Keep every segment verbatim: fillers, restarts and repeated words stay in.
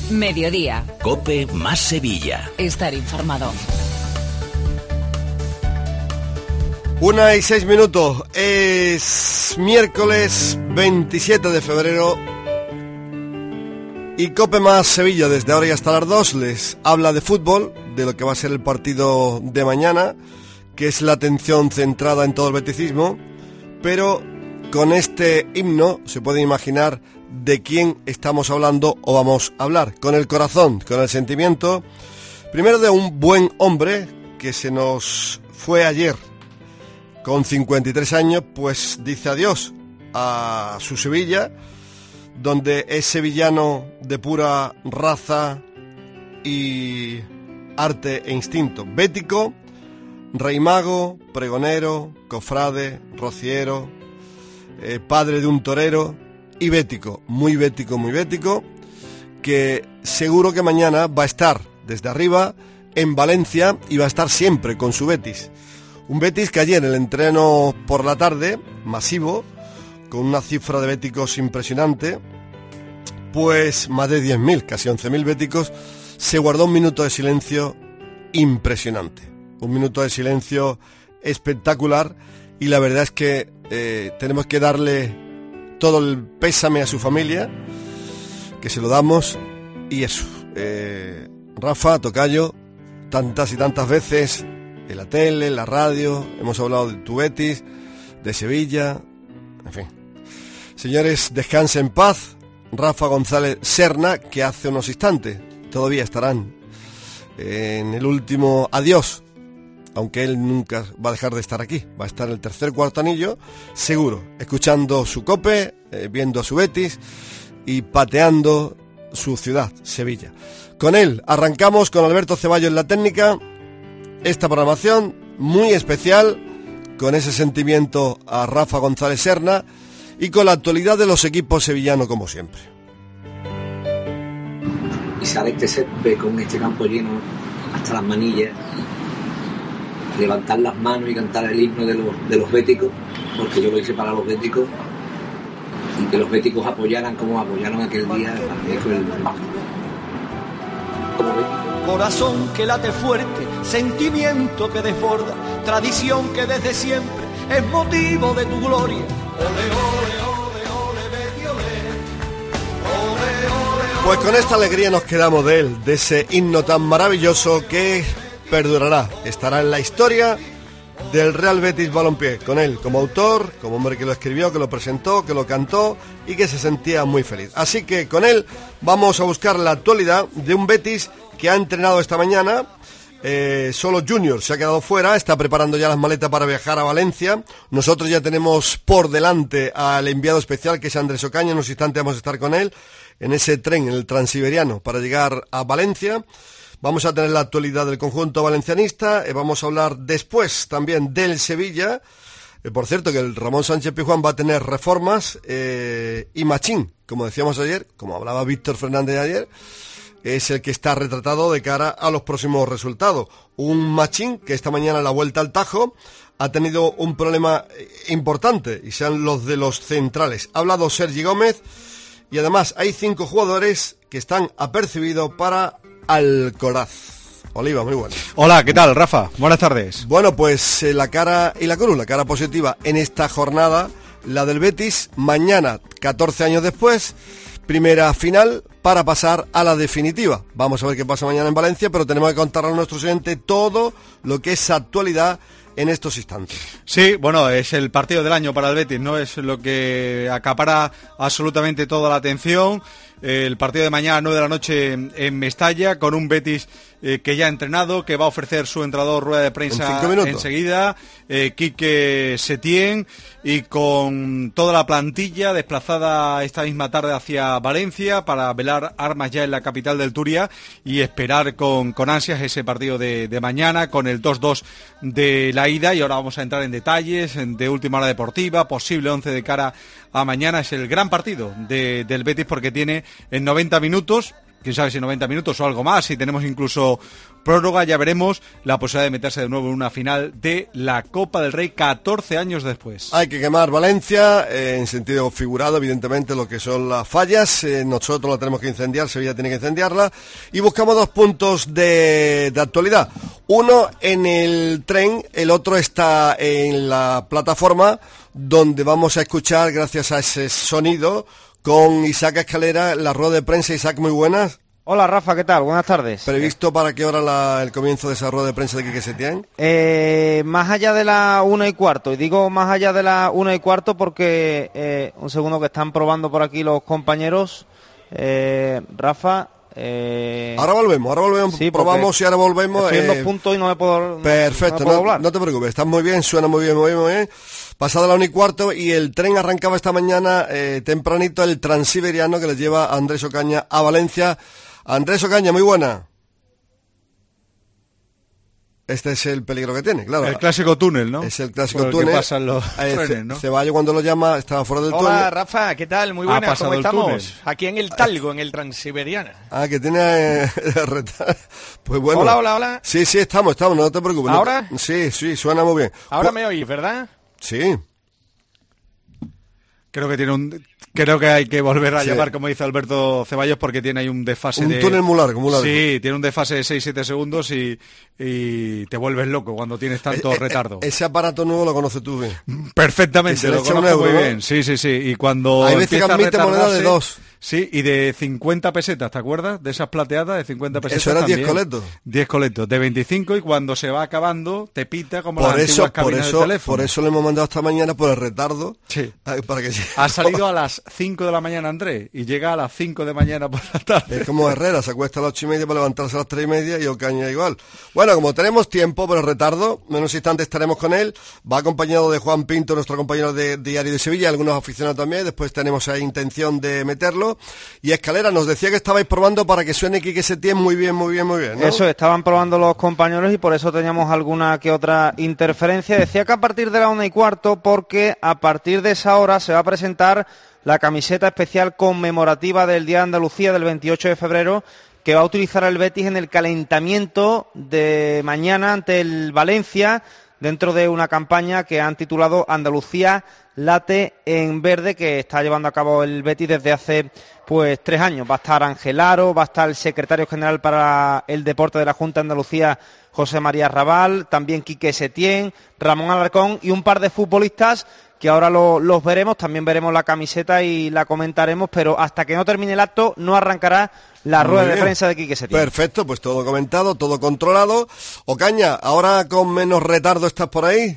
Mediodía. COPE más Sevilla. Estar informado. Una y seis minutos. Es miércoles veintisiete de febrero. Y COPE más Sevilla, desde ahora y hasta las dos, les habla de fútbol, de lo que va a ser el partido de mañana, que es la atención centrada en todo el beticismo, pero con este himno se puede imaginar de quién estamos hablando o vamos a hablar, con el corazón, con el sentimiento, primero de un buen hombre que se nos fue ayer, con cincuenta y tres años, pues dice adiós a su Sevilla, donde es sevillano de pura raza y arte e instinto. Bético, rey mago, pregonero, cofrade, rociero, eh, padre de un torero y bético, muy bético, muy bético, que seguro que mañana va a estar desde arriba en Valencia y va a estar siempre con su Betis. Un Betis que ayer en el entreno por la tarde, masivo, con una cifra de béticos impresionante, pues más de diez mil, casi once mil béticos, se guardó un minuto de silencio impresionante. Un minuto de silencio espectacular y la verdad es que eh, tenemos que darle todo el pésame a su familia, que se lo damos, y eso. Eh, Rafa, tocayo, tantas y tantas veces en la tele, en la radio, hemos hablado de tu Betis, de Sevilla, en fin. Señores, descanse en paz. Rafa González Serna, que hace unos instantes todavía estarán en el último adiós, aunque él nunca va a dejar de estar aquí, va a estar en el tercer cuarto anillo, seguro, escuchando su COPE, eh, viendo a su Betis y pateando su ciudad, Sevilla. Con él arrancamos, con Alberto Ceballos en la técnica, esta programación muy especial, con ese sentimiento a Rafa González Serna, y con la actualidad de los equipos sevillanos como siempre. Y sale este césped con este campo lleno hasta las manillas, levantar las manos y cantar el himno de los, de los béticos, porque yo lo hice para los béticos, y que los béticos apoyaran como apoyaron aquel día, eso es el corazón que late fuerte, sentimiento que desborda, tradición que desde siempre es motivo de tu gloria. Ole, ole, ole, ole, Betty, ole. Ole, ole, pues con esta alegría nos quedamos de él, de ese himno tan maravilloso que perdurará, estará en la historia del Real Betis Balompié, con él como autor, como hombre que lo escribió, que lo presentó, que lo cantó y que se sentía muy feliz. Así que con él vamos a buscar la actualidad de un Betis que ha entrenado esta mañana. Eh, solo Junior se ha quedado fuera, está preparando ya las maletas para viajar a Valencia. Nosotros ya tenemos por delante al enviado especial, que es Andrés Ocaña. En unos instantes vamos a estar con él en ese tren, en el Transiberiano, para llegar a Valencia. Vamos a tener la actualidad del conjunto valencianista, eh, vamos a hablar después también del Sevilla. Eh, por cierto, que el Ramón Sánchez Pizjuán va a tener reformas eh, y Machín, como decíamos ayer, como hablaba Víctor Fernández ayer, es el que está retratado de cara a los próximos resultados. Un Machín que esta mañana en la vuelta al Tajo ha tenido un problema importante, y sean los de los centrales. Ha hablado Sergi Gómez, y además hay cinco jugadores que están apercibidos para Alcoraz. Oliva, muy bueno. Hola, ¿qué tal, Rafa? Buenas tardes. Bueno, pues eh, la cara y la cruz, la cara positiva en esta jornada, la del Betis, mañana, catorce años después, primera final para pasar a la definitiva. Vamos a ver qué pasa mañana en Valencia, pero tenemos que contar a nuestros oyentes todo lo que es actualidad en estos instantes. Sí, bueno, es el partido del año para el Betis, ¿no? Es lo que acapara absolutamente toda la atención. El partido de mañana a nueve de la noche en Mestalla, con un Betis eh, que ya ha entrenado, que va a ofrecer su entrenador rueda de prensa en enseguida, eh, Quique Setién, y con toda la plantilla desplazada esta misma tarde hacia Valencia para velar armas ya en la capital del Turia y esperar con, con ansias ese partido de, de mañana, con el dos dos de la ida. Y ahora vamos a entrar en detalles de última hora deportiva, posible once de cara a mañana. Es el gran partido de, del Betis, porque tiene en noventa minutos quién sabe si noventa minutos o algo más, si tenemos incluso prórroga, ya veremos la posibilidad de meterse de nuevo en una final de la Copa del Rey catorce años después. Hay que quemar Valencia, eh, en sentido figurado, evidentemente, lo que son las fallas. Eh, nosotros la tenemos que incendiar, Sevilla tiene que incendiarla. Y buscamos dos puntos de, de actualidad. Uno en el tren, el otro está en la plataforma, donde vamos a escuchar, gracias a ese sonido, con Isaac Escalera, la rueda de prensa. Isaac, muy buenas. Hola Rafa, ¿qué tal? Buenas tardes. ¿Previsto para qué hora la, el comienzo de esa rueda de prensa de Quique Setién? Eh, más allá de la una y cuarto, y digo más allá de la una y cuarto porque, eh, un segundo que están probando por aquí los compañeros, eh, Rafa... Eh... Ahora volvemos, ahora volvemos, sí, probamos y ahora volvemos. Estoy en eh... dos puntos y no me puedo Perfecto, no, me puedo no, hablar. no te preocupes, estás muy bien, suena muy bien, muy bien, muy bien. Pasada la una y cuarto y el tren arrancaba esta mañana eh, tempranito, el transiberiano que les lleva a Andrés Ocaña a Valencia. Andrés Ocaña, muy buena. Este es el peligro que tiene, claro. El clásico túnel, ¿no? Es el clásico Por el túnel. que pasan los eh, trenes, ¿no? Ceballos cuando lo llama estaba fuera del Hola, túnel. Hola Rafa, ¿qué tal? Muy buenas, ¿cómo estamos? Túnel. Aquí en el Talgo, en el Transiberiano. Ah, que tiene... Eh, pues bueno. Hola, hola, hola. Sí, sí, estamos, estamos, no te preocupes. ¿Ahora? No, sí, sí, suena muy bien. Ahora pues, me oís, ¿verdad? Sí. Creo que tiene un... Creo que hay que volver a sí. llamar, como dice Alberto Ceballos, porque tiene ahí un desfase un de... Un túnel muy largo, muy largo. Sí, tiene un desfase de seis siete segundos y, y te vuelves loco cuando tienes tanto eh, retardo. Eh, ese aparato nuevo lo conoces tú bien. Perfectamente, lo conozco euro, muy ¿no? bien. Sí, sí, sí. Y cuando hay veces que admite moneda de dos. Sí, y de cincuenta pesetas, ¿te acuerdas? De esas plateadas de cincuenta pesetas. Eso era también. diez coletos. diez coletos, de veinticinco, y cuando se va acabando te pita como por las eso, antiguas cabinas por eso, de teléfono. Por eso le hemos mandado esta mañana por el retardo. Sí. Para que ha salido a las cinco de la mañana Andrés y llega a las cinco de mañana por la tarde. Es como Herrera, se acuesta a las ocho y media para levantarse a las tres y media y Ocaña igual. Bueno, como tenemos tiempo por el retardo, menos instantes estaremos con él. Va acompañado de Juan Pinto, nuestro compañero de Diario de Sevilla, algunos aficionados también. Después tenemos ahí intención de meterlo. Y Escalera, nos decía que estabais probando para que suene Quique Setién muy bien, muy bien, muy bien, ¿no? Eso, estaban probando los compañeros y por eso teníamos alguna que otra interferencia. Decía que a partir de la una y cuarto, porque a partir de esa hora se va a presentar la camiseta especial conmemorativa del Día de Andalucía del veintiocho de febrero, que va a utilizar el Betis en el calentamiento de mañana ante el Valencia, dentro de una campaña que han titulado Andalucía late en verde, que está llevando a cabo el Betis desde hace pues tres años. Va a estar Ángel Aro, va a estar el secretario general para el deporte de la Junta de Andalucía, José María Raval, también Quique Setién, Ramón Alarcón y un par de futbolistas que ahora lo, los veremos. También veremos la camiseta y la comentaremos, pero hasta que no termine el acto no arrancará la rueda de prensa de Quique Setién. Perfecto, pues todo comentado, todo controlado. Ocaña, ahora con menos retardo estás por ahí.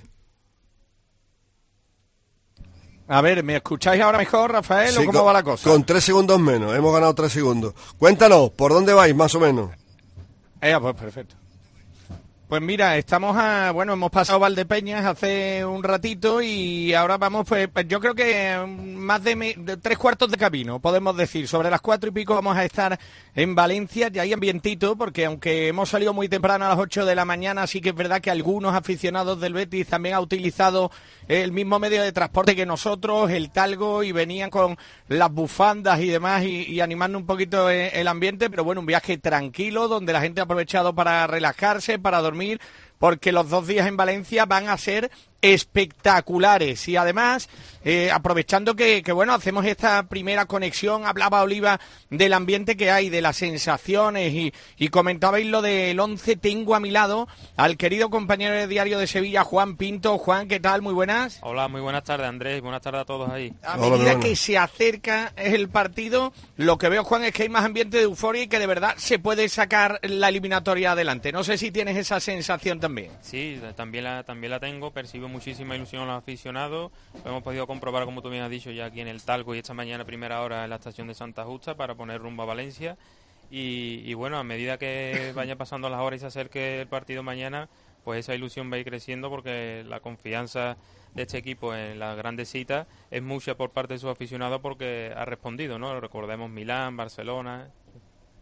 A ver, ¿me escucháis ahora mejor, Rafael, sí, o cómo con, va la cosa? Con tres segundos menos, hemos ganado tres segundos. Cuéntanos, ¿por dónde vais más o menos? Eh, pues perfecto. Pues mira, estamos a, bueno, hemos pasado Valdepeñas hace un ratito y ahora vamos, pues, pues yo creo que más de, me, de tres cuartos de camino, podemos decir. Sobre las cuatro y pico vamos a estar en Valencia, ya hay ambientito, porque aunque hemos salido muy temprano a las ocho de la mañana, sí que es verdad que algunos aficionados del Betis también han utilizado el mismo medio de transporte que nosotros, el Talgo, y venían con las bufandas y demás y, y animando un poquito el ambiente, pero bueno, un viaje tranquilo donde la gente ha aprovechado para relajarse, para dormir, porque los dos días en Valencia van a ser espectaculares. Y además, eh, aprovechando que, que, bueno, hacemos esta primera conexión, hablaba Oliva del ambiente que hay, de las sensaciones, y, y comentabais lo del once. Tengo a mi lado al querido compañero de Diario de Sevilla, Juan Pinto. Juan, ¿qué tal? Muy buenas. Hola, muy buenas tardes, Andrés. Buenas tardes a todos ahí. A medida Hola, que se acerca el partido, lo que veo, Juan, es que hay más ambiente de euforia y que de verdad se puede sacar la eliminatoria adelante. No sé si tienes esa sensación también. Sí, también la, también la tengo. Percibo muchísima ilusión a los aficionados. Lo hemos podido comprobar, como tú bien has dicho, ya aquí en el Talgo y esta mañana a primera hora en la estación de Santa Justa para poner rumbo a Valencia. Y, y bueno, a medida que vaya pasando las horas y se acerque el partido mañana, pues esa ilusión va a ir creciendo, porque la confianza de este equipo en las grandes citas es mucha por parte de sus aficionados, porque ha respondido, ¿no? Recordemos Milán, Barcelona.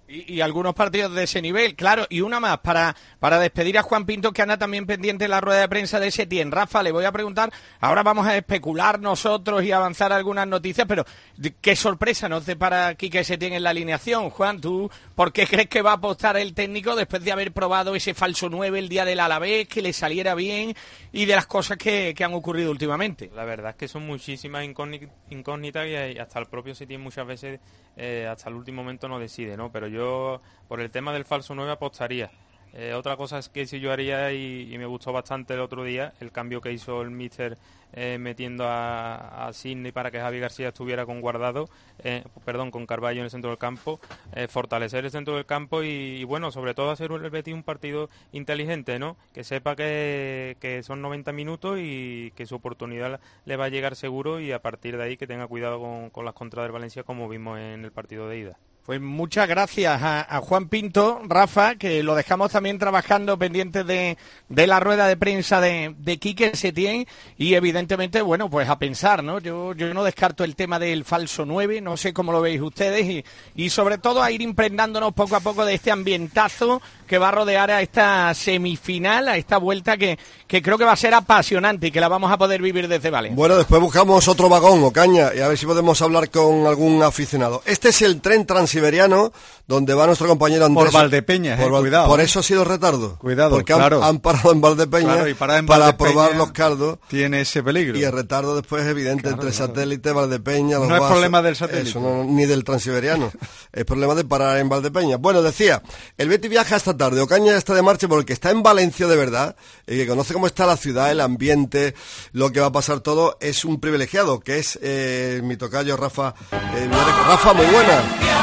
Y, y algunos partidos de ese nivel, claro. Y una más, para, para despedir a Juan Pinto, que anda también pendiente en la rueda de prensa de Setién. Rafa, le voy a preguntar, ahora vamos a especular nosotros y avanzar algunas noticias, pero qué sorpresa nos depara Quique Setién en la alineación. Juan, ¿tú por qué crees que va a apostar el técnico después de haber probado ese falso nueve el día del Alavés, que le saliera bien, y de las cosas que, que han ocurrido últimamente? La verdad es que son muchísimas incógnitas y hasta el propio Setién muchas veces, eh, hasta el último momento no decide, ¿no? Pero yo, por el tema del falso nueve, apostaría. Eh, otra cosa es que si yo haría, y, y me gustó bastante el otro día, el cambio que hizo el míster eh, metiendo a, a Sidney para que Javi García estuviera con Guardado, eh, perdón, con Carballo en el centro del campo, eh, fortalecer el centro del campo y, y bueno, sobre todo hacer el Betis un partido inteligente, ¿no? Que sepa que, que son noventa minutos y que su oportunidad le va a llegar seguro, y a partir de ahí que tenga cuidado con, con las contras del Valencia, como vimos en el partido de ida. Pues muchas gracias a, a Juan Pinto, Rafa, que lo dejamos también trabajando pendiente de, de la rueda de prensa de, de Quique Setién, y evidentemente, bueno, pues a pensar, ¿no? Yo, yo no descarto el tema del falso nueve, no sé cómo lo veis ustedes, y, y sobre todo a ir impregnándonos poco a poco de este ambientazo que va a rodear a esta semifinal, a esta vuelta que, que creo que va a ser apasionante y que la vamos a poder vivir desde Valencia. Bueno, después buscamos otro vagón, Ocaña, y a ver si podemos hablar con algún aficionado. Este es el tren transiberiano donde va nuestro compañero Andrés. Por Valdepeñas, por, eh, Val... cuidado. Por eso ha sido retardo. Cuidado, porque claro. han, han parado en Valdepeñas, claro, y para, en para Valdepeña probar los caldos. Tiene ese peligro. Y el retardo después es evidente, claro, entre claro. satélite, Valdepeñas, los No vasos, es problema del satélite. Eso, no, ni del transiberiano. Es problema de parar en Valdepeñas. Bueno, decía, el Betis viaja esta tarde. Ocaña está de marcha porque está en Valencia de verdad, y que conoce cómo está la ciudad, el ambiente, lo que va a pasar todo. Es un privilegiado, que es eh, mi tocayo Rafa. Eh, Rafa, muy buena.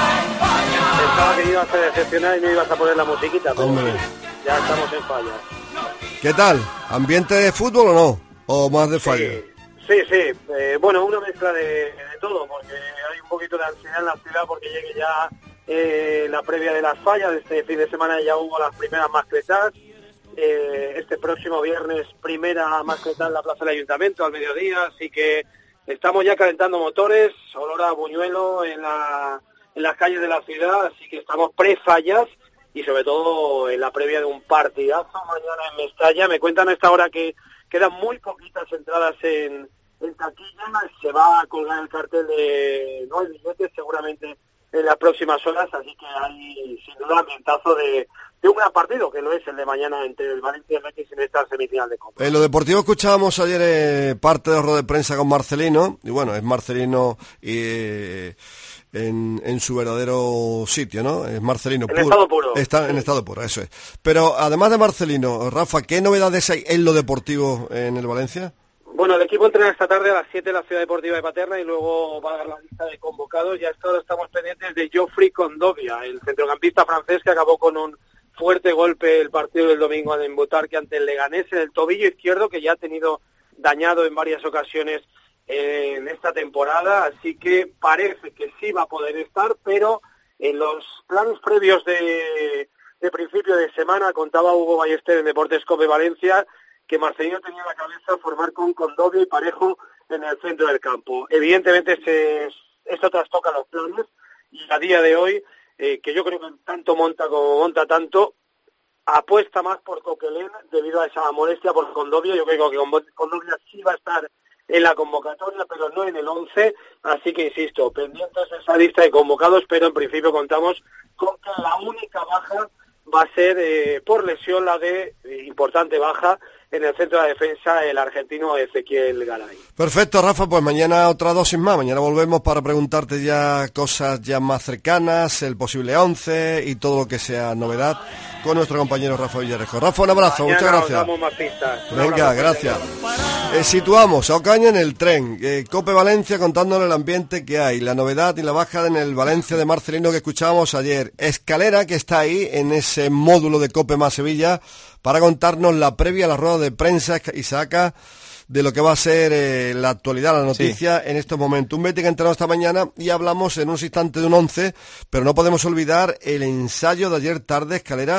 Pensaba que ibas a decepcionar y no ibas a poner la musiquita, pero Hombre. Ya estamos en falla. ¿Qué tal? ¿Ambiente de fútbol o no? ¿O más de falla? Sí, sí, sí. Eh, bueno, una mezcla de, de todo, porque hay un poquito de ansiedad en la ciudad porque llegue ya eh, la previa de las fallas. Este fin de semana ya hubo las primeras mascletas. Eh, este próximo viernes primera mascleta en la Plaza del Ayuntamiento al mediodía, así que estamos ya calentando motores, olor a buñuelo en, la, en las calles de la ciudad, así que estamos pre-fallas y sobre todo en la previa de un partidazo mañana en Mestalla. Me cuentan a esta hora que quedan muy poquitas entradas en, en taquilla, se va a colgar el cartel de no hay billetes seguramente en las próximas horas, así que hay sin duda ambientazo de, de un gran partido, que lo es el de mañana entre el Valencia y el Betis en esta semifinal de Copa. En lo deportivo escuchábamos ayer eh, parte de la rueda de prensa con Marcelino, y bueno, es Marcelino eh, en, en su verdadero sitio, ¿no? Es Marcelino en puro. estado puro. Está en estado puro, eso es. Pero además de Marcelino, Rafa, ¿qué novedades hay en lo deportivo en el Valencia? Bueno, el equipo entrena esta tarde a las siete en la Ciudad Deportiva de Paterna y luego va a dar la lista de convocados. Ya hasta ahora estamos pendientes de Geoffrey Kondogbia, el centrocampista francés que acabó con un fuerte golpe el partido del domingo en Butarque ante el Leganés en el tobillo izquierdo, que ya ha tenido dañado en varias ocasiones en esta temporada, así que parece que sí va a poder estar, pero en los planes previos de, de principio de semana contaba Hugo Ballester en Deportes Cope Valencia que Marcelino tenía en la cabeza formar con Kondogbia y Parejo en el centro del campo. Evidentemente se, esto trastoca los planes y a día de hoy, eh, que yo creo que tanto monta como monta tanto, apuesta más por Coquelin debido a esa molestia por Kondogbia. Yo creo que Kondogbia sí va a estar en la convocatoria, pero no en el once, así que insisto, pendientes de esa lista de convocados, pero en principio contamos con que la única baja va a ser eh, por lesión la de eh, importante baja en el centro de la defensa el argentino Ezequiel Garay. Perfecto, Rafa, pues mañana otra dosis más, mañana volvemos para preguntarte ya cosas ya más cercanas, el posible once y todo lo que sea novedad con nuestro compañero Rafa Villarejo. Rafa, un abrazo, mañana muchas gracias. Os damos más pistas. Venga, gracias. Eh, situamos a Ocaña en el tren, eh, Cope Valencia contándole el ambiente que hay, la novedad y la baja en el Valencia de Marcelino que escuchábamos ayer, Escalera que está ahí en ese módulo de Cope más Sevilla para contarnos la previa a la rueda de prensa y saca de lo que va a ser eh, la actualidad, la noticia sí. En estos momentos. Un Betis que ha entrenado esta mañana y hablamos en un instante de un once, pero no podemos olvidar el ensayo de ayer tarde, Escalera,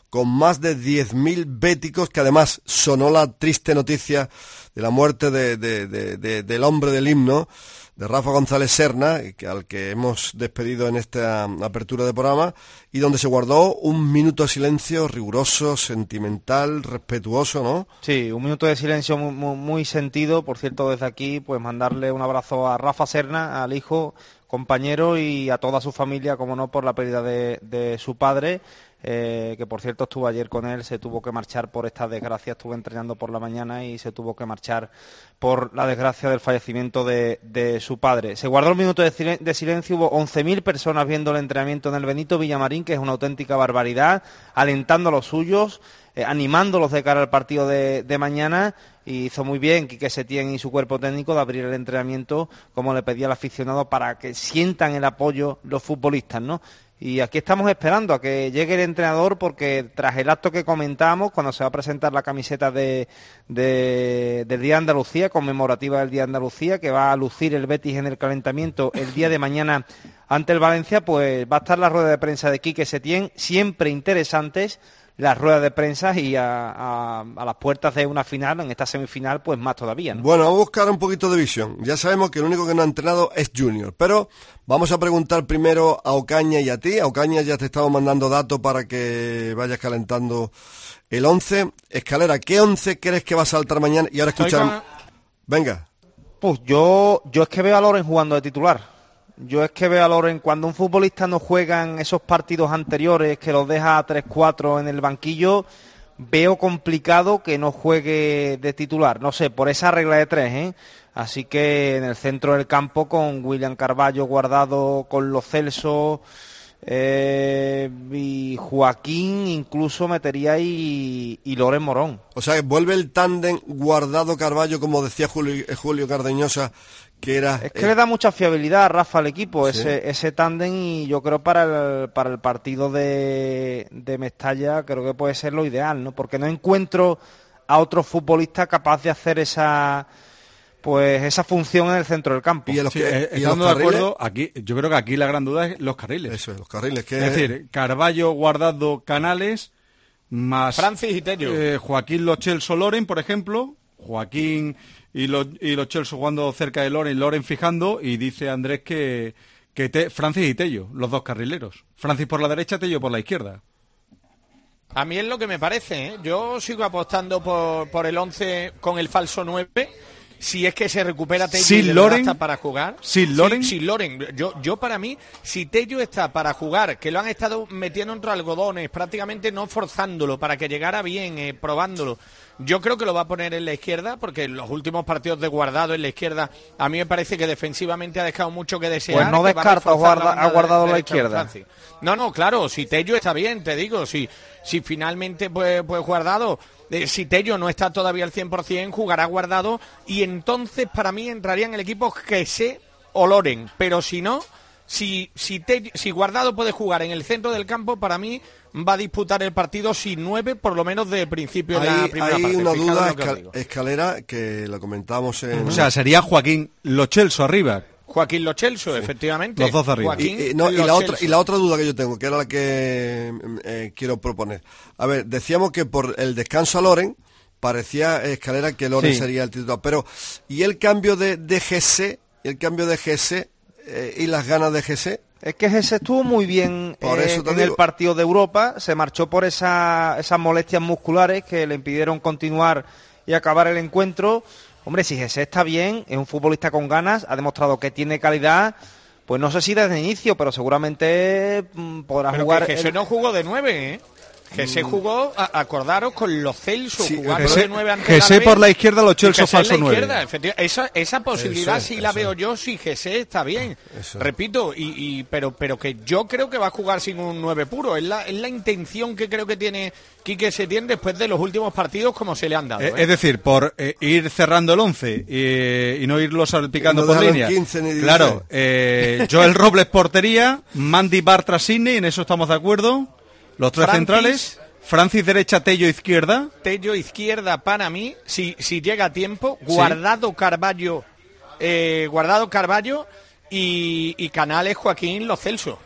con más de diez mil béticos, que además sonó la triste noticia de la muerte de, de, de, de, del hombre del himno, de Rafa González Serna, al que hemos despedido en esta apertura de programa, y donde se guardó un minuto de silencio riguroso, sentimental, respetuoso, ¿no? Sí, un minuto de silencio muy, muy, muy sentido. Por cierto, desde aquí, pues mandarle un abrazo a Rafa Serna, al hijo, compañero, y a toda su familia, como no, por la pérdida de, de su padre. Eh, que por cierto estuve ayer con él, se tuvo que marchar por esta desgracia, estuve entrenando por la mañana y se tuvo que marchar por la desgracia del fallecimiento de, de su padre. Se guardó el minuto de, silen- de silencio, hubo once mil personas viendo el entrenamiento en el Benito Villamarín, que es una auténtica barbaridad, alentando a los suyos, eh, animándolos de cara al partido de, de mañana, y hizo muy bien Quique Setién y su cuerpo técnico de abrir el entrenamiento, como le pedía el aficionado, para que sientan el apoyo los futbolistas, ¿no? Y aquí estamos esperando a que llegue el entrenador, porque tras el acto que comentábamos, cuando se va a presentar la camiseta de, de, del Día de Andalucía, conmemorativa del Día de Andalucía, que va a lucir el Betis en el calentamiento el día de mañana ante el Valencia, pues va a estar la rueda de prensa de Quique Setién, siempre interesantes las ruedas de prensa, y a, a, a las puertas de una final, en esta semifinal, pues más todavía, ¿no? Bueno, vamos a buscar un poquito de visión. Ya sabemos que el único que no ha entrenado es Junior, pero vamos a preguntar primero a Ocaña y a ti. A Ocaña ya te estamos mandando datos para que vayas calentando el once. Escalera, ¿qué once crees que va a saltar mañana? Y ahora escuchar... Con... Venga. Pues yo, yo es que veo a Loren jugando de titular. Yo es que veo a Loren, cuando un futbolista no juega en esos partidos anteriores, que los deja a tres cuatro en el banquillo, veo complicado que no juegue de titular. No sé, por esa regla de tres, ¿eh? Así que en el centro del campo, con William Carballo Guardado, con Lo Celso eh, y Joaquín, incluso metería ahí, y Loren Morón. O sea, que vuelve el tándem Guardado Carballo, como decía Julio, Julio Cardeñosa, que era... Es que eh... le da mucha fiabilidad a Rafa al equipo, ¿sí? ese, ese tándem, y yo creo para el, para el partido de, de Mestalla creo que puede ser lo ideal, ¿no? Porque no encuentro a otro futbolista capaz de hacer esa pues esa función en el centro del campo. Y, los sí, que, ¿y estando los de acuerdo, aquí, yo creo que aquí la gran duda es los carriles. Eso, los carriles. Que... Es decir, Carballo, Guardado, Canales, más... Francis y Tello. Eh, Joaquín Lo Celso Loren, por ejemplo. Joaquín y Lo, y Lo Celso jugando cerca de Loren, Loren fijando, y dice Andrés que, que te, Francis y Tello, los dos carrileros. Francis por la derecha, Tello por la izquierda. A mí es lo que me parece, ¿eh? Yo sigo apostando por, por el once con el falso nueve. Si es que se recupera Tello sin y Loren, está para jugar. Sin Loren. Sin, sin Loren. Yo, yo para mí, si Tello está para jugar, que lo han estado metiendo entre algodones, prácticamente no forzándolo para que llegara bien, eh, probándolo. Yo creo que lo va a poner en la izquierda, porque en los últimos partidos de Guardado en la izquierda, a mí me parece que defensivamente ha dejado mucho que desear. Pues no descarta guarda, ha guardado la izquierda. No, no, claro, si Tello está bien, te digo, si, si finalmente pues, pues Guardado, eh, si Tello no está todavía al cien por ciento, jugará Guardado, y entonces para mí entraría en el equipo Jesse o Loren, pero si no, si, si, Tello, si Guardado puede jugar en el centro del campo, para mí va a disputar el partido sin nueve, por lo menos de principio de hay, la primera hay parte. Hay una Fijaros duda, lo que escal, Escalera, que lo comentamos en... O sea, sería Joaquín Lo Celso arriba. Joaquín Lo Celso, sí. Efectivamente. Los dos arriba. Joaquín y, y, no, y, la otra, Celso. y la otra duda que yo tengo, que era la que eh, quiero proponer. A ver, decíamos que por el descanso a Loren, parecía Escalera que Loren sí. sería el titular, pero ¿y el cambio de, de G C? ¿Y el cambio de G C eh, y las ganas de G C? Es que Jesse estuvo muy bien por eh, eso en digo. el partido de Europa, se marchó por esa, esas molestias musculares que le impidieron continuar y acabar el encuentro. Hombre, si Jesse está bien, es un futbolista con ganas, ha demostrado que tiene calidad, pues no sé si desde el inicio, pero seguramente mmm, podrá pero jugar... Que Jesse el... no jugó de nueve, ¿eh? Jesse jugó, a, acordaros, con Lo Celso, sí, jugando Jesse, de nueve ante Jesse por la izquierda, Lo Celso falso nueve. Esa, esa posibilidad eso, sí eso. La veo yo, si Jesse está bien. Eso. Repito, y, y pero pero que yo creo que va a jugar sin un nueve puro. Es la, es la intención que creo que tiene Quique Setién después de los últimos partidos como se le han dado. Eh, ¿eh? Es decir, por eh, ir cerrando el once eh, y no irlo salpicando no por línea. quince, ni claro, eh, Joel Robles portería, Mandy Bartra Sidney, en eso estamos de acuerdo. Los tres Francis, centrales, Francis derecha, Tello izquierda. Tello izquierda para mí, si, si llega a tiempo, Guardado sí. Carballo, eh, Guardado Carballo y, y Canales Joaquín Lo Celso.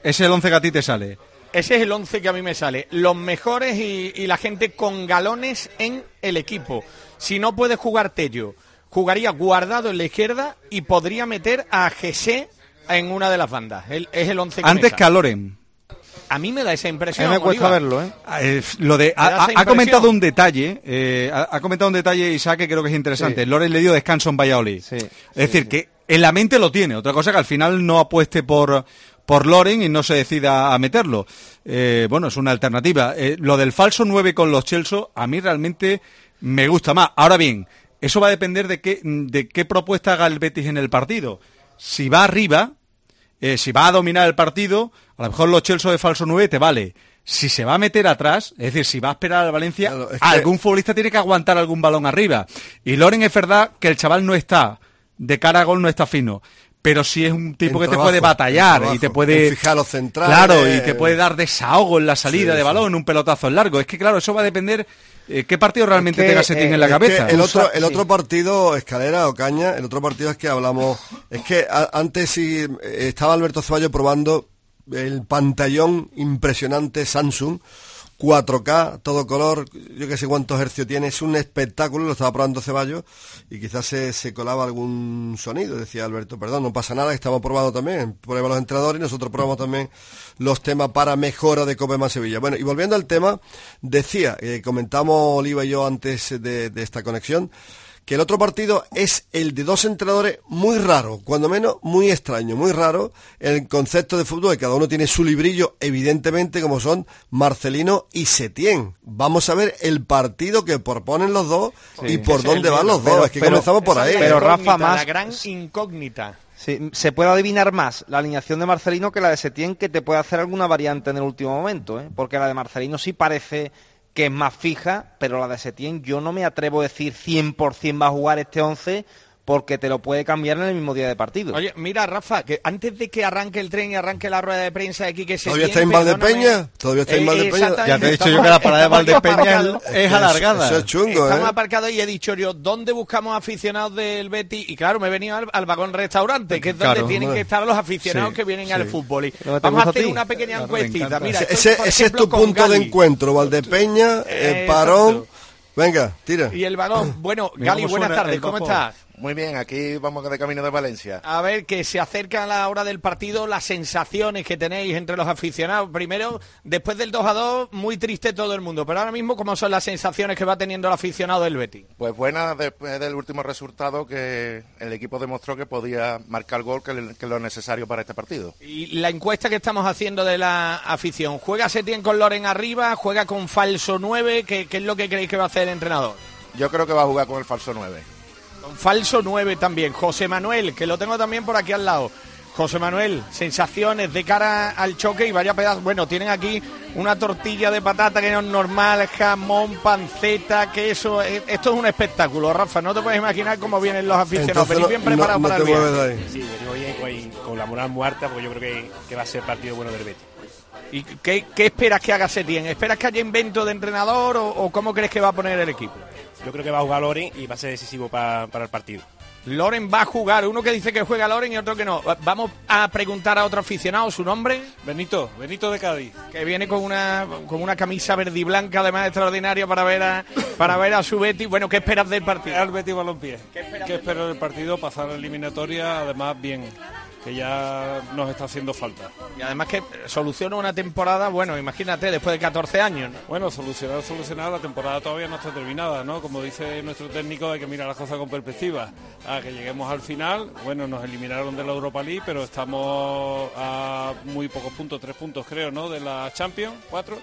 Ese es el once que a ti te sale. Ese es el once que a mí me sale. Los mejores y, y la gente con galones en el equipo. Si no puede jugar Tello, jugaría Guardado en la izquierda y podría meter a Jesse en una de las bandas. El, es el once que Antes me sale. que a Loren. A mí me da esa impresión. A mí me cuesta Oliva. verlo, ¿eh? Eh, lo de, ha, ha comentado un detalle, eh, ha, ha comentado un detalle, Isaac, que creo que es interesante. Sí. Loren le dio descanso en Valladolid. Sí, es sí, decir, sí. que en la mente lo tiene. Otra cosa que al final no apueste por, por Loren y no se decida a meterlo. Eh, bueno, es una alternativa. Eh, lo del falso nueve con los Chelsea, a mí realmente me gusta más. Ahora bien, eso va a depender de qué, de qué propuesta haga el Betis en el partido. Si va arriba... Eh, si va a dominar el partido, a lo mejor los Chelsea de falso nueve te vale. Si se va a meter atrás, es decir, si va a esperar al Valencia, Claro, es que... algún futbolista tiene que aguantar algún balón arriba. Y Loren es verdad que el chaval no está, de cara a gol no está fino, pero sí es un tipo En que trabajo, te puede batallar en trabajo, y te puede... en fijar los centrales. Claro, y te puede dar desahogo en la salida Sí, de sí. balón, en un pelotazo en largo. Es que claro, eso va a depender... Eh, ¿Qué partido realmente Es que, tenga Setién eh, en la Es cabeza? que el otro, el Sí. otro partido, Escalera o Caña, el otro partido es que hablamos, es que a- antes sí eh, estaba Alberto Ceballos probando el pantallón impresionante Samsung, cuatro K, todo color, yo que sé cuántos hercios tiene, es un espectáculo, lo estaba probando Ceballos y quizás se, se colaba algún sonido, decía Alberto, perdón, no pasa nada, que estamos probando también, prueban los entrenadores y nosotros probamos también los temas para mejora de Copa más Sevilla. Bueno, y volviendo al tema, decía, eh, comentamos Oliva y yo antes de, de esta conexión, que el otro partido es el de dos entrenadores muy raros, cuando menos muy extraño, muy raro, el concepto de fútbol, que cada uno tiene su librillo, evidentemente, como son Marcelino y Setién. Vamos a ver el partido que proponen los dos Sí. y por Ese es dónde el van mío, los dos, pero- es que pero- comenzamos por Esa ahí. es la Pero, incógnita, Rafa, más- la gran incógnita. Sí, se puede adivinar más la alineación de Marcelino que la de Setién, que te puede hacer alguna variante en el último momento, ¿eh? Porque la de Marcelino sí parece que es más fija, pero la de Setién yo no me atrevo a decir cien por ciento va a jugar este once, porque te lo puede cambiar en el mismo día de partido. Oye, mira, Rafa, que antes de que arranque el tren y arranque la rueda de prensa de Quique ¿Todavía Setién, está en perdóname. Valdepeña? ¿Todavía está en Eh, Valdepeña? exactamente, Ya te he dicho estamos- yo que la parada de estamos Valdepeña aparcados. es alargada. Eso es chungo, Estamos ¿eh? aparcados y he dicho yo, ¿dónde buscamos aficionados del Betis? Y claro, me he venido al, al vagón restaurante, que es donde Claro, tienen hombre. que estar los aficionados Sí, que vienen sí. al fútbol. Y Lo que te vamos a gusta a hacer ti. una pequeña Claro, me encuestita. encanta. Mira, Ese, estoy, por ese es ejemplo, tu con punto de Gali. encuentro, Valdepeña, el Eh, parón. exacto. Venga, tira. Y el vagón. Bueno, Mira Gali, cómo buenas suena tardes, el ¿cómo vapor. estás? Muy bien, aquí vamos de camino de Valencia. A ver, que se acerca la hora del partido, las sensaciones que tenéis entre los aficionados. Primero, después del dos a dos, muy triste todo el mundo, pero ahora mismo, ¿cómo son las sensaciones que va teniendo el aficionado del Betis? Pues buena, después del último resultado, que el equipo demostró que podía marcar gol, que, le- que es lo necesario para este partido. Y la encuesta que estamos haciendo de la afición, ¿juega Setién con Loren arriba? ¿Juega con falso nueve? ¿Qué, qué es lo que creéis que va a hacer el entrenador? Yo creo que va a jugar con el falso nueve. Con falso nueve también. José Manuel, que lo tengo también por aquí al lado. José Manuel, sensaciones de cara al choque y vaya pedazo. Bueno, tienen aquí una tortilla de patata que no es normal, jamón, panceta, queso. Eh, Esto es un espectáculo, Rafa. No te puedes imaginar cómo vienen los aficionados. Entonces Venís no, bien no- preparados no para te el viaje. mueves de ahí. Sí, venimos bien con, con la moral muerta, porque yo creo que, que va a ser partido bueno del Betis. ¿Y qué, qué esperas que haga Setién? ¿Esperas que haya invento de entrenador o, o cómo crees que va a poner el equipo? Yo creo que va a jugar Loren y va a ser decisivo pa- para el partido. Loren va a jugar, uno que dice que juega Loren y otro que no. Vamos a preguntar a otro aficionado su nombre, Benito, Benito de Cádiz. que viene con una con una camisa verde y blanca, además extraordinaria para ver a para ver a su Betis. Bueno, ¿qué esperas del partido? Real Betis Balompié. ¿Qué espero del partido? Pasar la eliminatoria, además bien, que ya nos está haciendo falta. Y además que soluciona una temporada, bueno, imagínate, después de catorce años, ¿no? Bueno, solucionar, solucionar, la temporada todavía no está terminada, ¿no? Como dice nuestro técnico, hay que mirar las cosas con perspectiva. A que lleguemos al final, bueno, nos eliminaron de la Europa League, pero estamos a muy pocos puntos, tres puntos creo, ¿no? De la Champions, cuatro,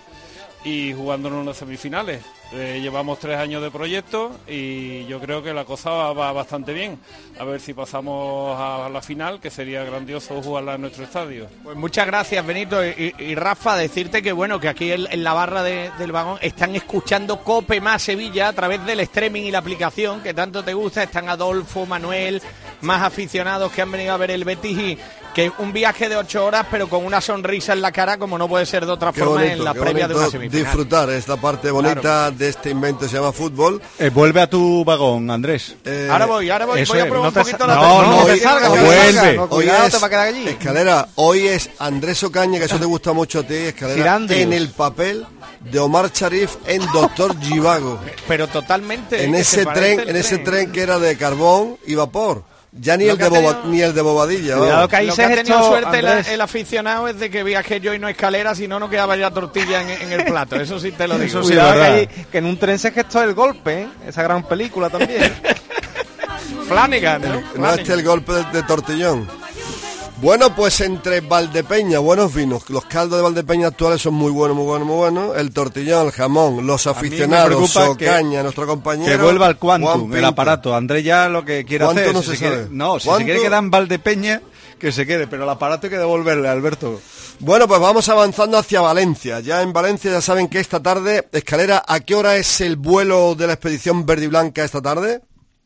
y jugándonos en las semifinales. Eh, llevamos tres años de proyecto y yo creo que la cosa va, va bastante bien. A ver si pasamos a la final, que sería grandioso jugarla en nuestro estadio. Pues muchas gracias, Benito. Y, y Rafa, decirte que bueno, que aquí en, en la barra de- del vagón están escuchando Cope más Sevilla a través del streaming y la aplicación que tanto te gusta. Están Adolfo, Manuel, más aficionados que han venido a ver el Betis y que es un viaje de ocho horas, pero con una sonrisa en la cara, como no puede ser de otra Qué forma bonito, en la qué previa de bonito una semifinal. disfrutar esta parte bonita Claro. de este invento que se llama fútbol. Eh, vuelve a tu vagón, Andrés. Eh, Ahora voy, ahora voy, eso voy a es, probar no un te poquito sa- la no, técnica. no, hoy- te salga, hoy no te es- salga, no, hoy cuidado, es- te va a quedar allí. Escalera, hoy es Andrés Ocaña, que eso te gusta mucho a ti, Escalera, Girandios. en el papel de Omar Sharif en Doctor Givago. Pero totalmente. En que ese se parece tren, el en ese tren que era de carbón y vapor. Ya ni Lo el que de ha tenido- Boba- ni el de Bobadilla. Cuidado vamos. que ahí Lo se que ha tenido esto, suerte la- Andrés. el aficionado es de que viaje yo y no escalera, si no, no quedaba ya tortilla en, en el plato. Eso sí te lo digo. Eso sí, Cuidado que, verdad. ahí- que en un tren se gestó el golpe, ¿eh? Esa gran película también. Flanagan, ¿no? No Flanagan. este el golpe de, de tortillón. Bueno, pues entre Valdepeña, buenos vinos. Los caldos de Valdepeña actuales son muy buenos, muy buenos, muy buenos. El tortillón, el jamón, los mí me aficionados, preocupa que- Ocaña, nuestro compañero. Que vuelva al Juan Quantum, el Pinto. aparato. Andrés ya lo que quiere ¿Cuánto hacer. no si se quiere- sabe? no, si se ¿Cuánto? quiere quedar en Valdepeña, que se quede, pero el aparato hay que devolverle, Alberto. Bueno, pues vamos avanzando hacia Valencia. Ya en Valencia ya saben que esta tarde, Escalera, ¿a qué hora es el vuelo de la expedición verde y blanca esta tarde?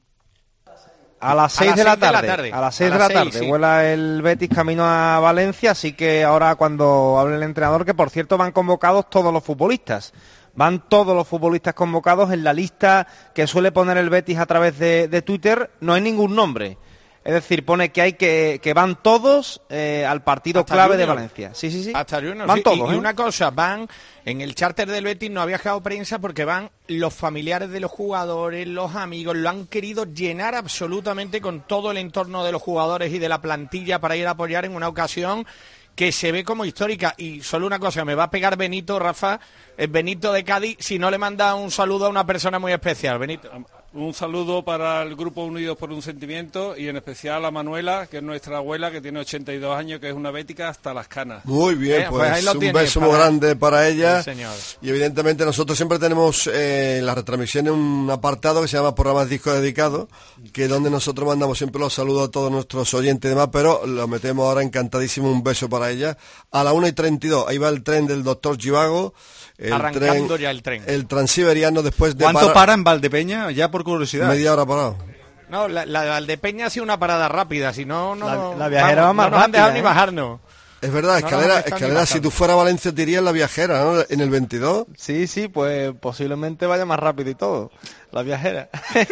A las A seis las de la seis de la tarde. tarde. A las seis A de las la seis, tarde. sí. Vuela el Betis camino a Valencia, así que ahora cuando hable el entrenador, que por cierto van convocados todos los futbolistas. Van todos los futbolistas convocados en la lista que suele poner el Betis a través de, de Twitter. No hay ningún nombre. Es decir, pone que hay que que van todos eh, al partido Hasta clave de Junior. Valencia. Sí, sí, sí. Hasta Junior, Van sí. todos, y, y ¿eh? una cosa, van en el charter del Betis, no ha viajado prensa porque van los familiares de los jugadores, los amigos, lo han querido llenar absolutamente con todo el entorno de los jugadores y de la plantilla para ir a apoyar en una ocasión que se ve como histórica. Y solo una cosa, me va a pegar Benito, Rafa, el Benito de Cádiz, si no le manda un saludo a una persona muy especial. Benito. Un saludo para el Grupo Unidos por un Sentimiento y en especial a Manuela, que es nuestra abuela, que tiene ochenta y dos años, que es una bética hasta las canas. Muy bien, Eh, pues, pues ahí lo un tienes beso para- muy grande para ella. Sí, señor. Y evidentemente nosotros siempre tenemos eh, en las retransmisiones un apartado que se llama Programas Discos Dedicados, que es donde nosotros mandamos siempre los saludos a todos nuestros oyentes y demás, pero lo metemos ahora encantadísimo, un beso para ella. A la una y treinta y dos, ahí va el tren del doctor Givago. El Arrancando tren, ya el tren. El transiberiano después de ¿Cuánto parar- para en Valdepeña? Ya por curiosidad. media hora parado. No, la, la de Valdepeña ha sido una parada rápida, si no, no, La- no- la viajera va más no nos han dejado rápida, ni ¿eh? bajarnos. Es verdad, No, Escalera, no, no, está Escalera, ni si bajando. tú fueras a Valencia te irías en la viajera, ¿no? En el veintidós. Sí, sí, pues posiblemente vaya más rápido y todo, la viajera.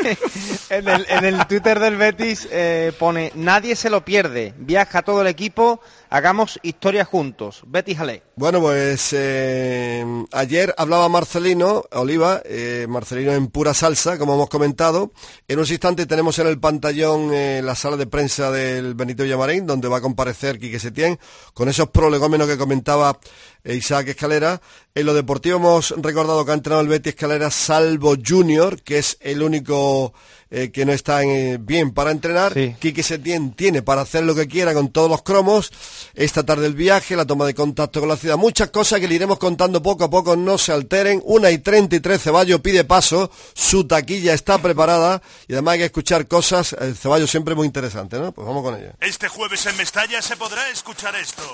en, el, en el Twitter del Betis eh, pone, nadie se lo pierde, viaja todo el equipo, hagamos historia juntos, Betis Ale. Bueno, pues eh, ayer hablaba Marcelino Oliva, eh, Marcelino en pura salsa, como hemos comentado. En unos instantes tenemos en el pantallón eh, la sala de prensa del Benito Villamarín, donde va a comparecer Quique Setién, con esos prolegómenos que comentaba eh, Isaac Escalera. En lo deportivo hemos recordado que ha entrenado el Betis Escalera salvo Junior, que es el único eh, que no está eh, bien para entrenar. Sí. Quique Setién tiene para hacer lo que quiera con todos los cromos. Esta tarde el viaje, la toma de contacto con la ciudad, muchas cosas que le iremos contando poco a poco, no se alteren. Una y treinta y tres, Ceballos pide paso, su taquilla está preparada y además hay que escuchar cosas, el Ceballos siempre muy interesante, ¿no? Pues vamos con ello. Este jueves en Mestalla se podrá escuchar esto.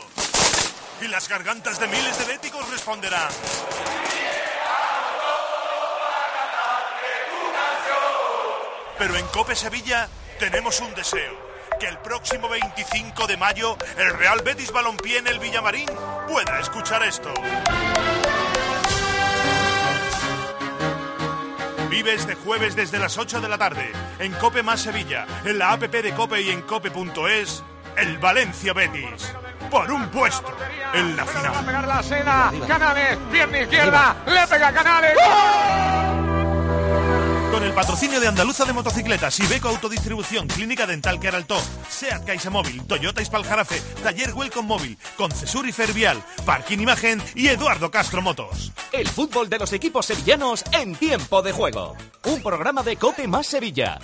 Y las gargantas de miles de béticos responderán. Pero en Cope Sevilla tenemos un deseo. Que el próximo veinticinco de mayo el Real Betis Balompié en el Villamarín pueda escuchar esto. Vive este jueves desde las ocho de la tarde en Cope Más Sevilla, en la app de Cope y en cope punto es, el Valencia Betis. Por un puesto en la final. Va a pegar la seda, Canales, pierna izquierda, le pega Canales. Con el patrocinio de Andaluza de Motocicletas, Iveco Autodistribución, Clínica Dental Queraltó, SEAT Caixa Móvil, Toyota Ispal-Jarafe, Taller Welcome Móvil, Concesur y Fervial, Parking Imagen y Eduardo Castro Motos. El fútbol de los equipos sevillanos en tiempo de juego. Un programa de Cope Más Sevilla.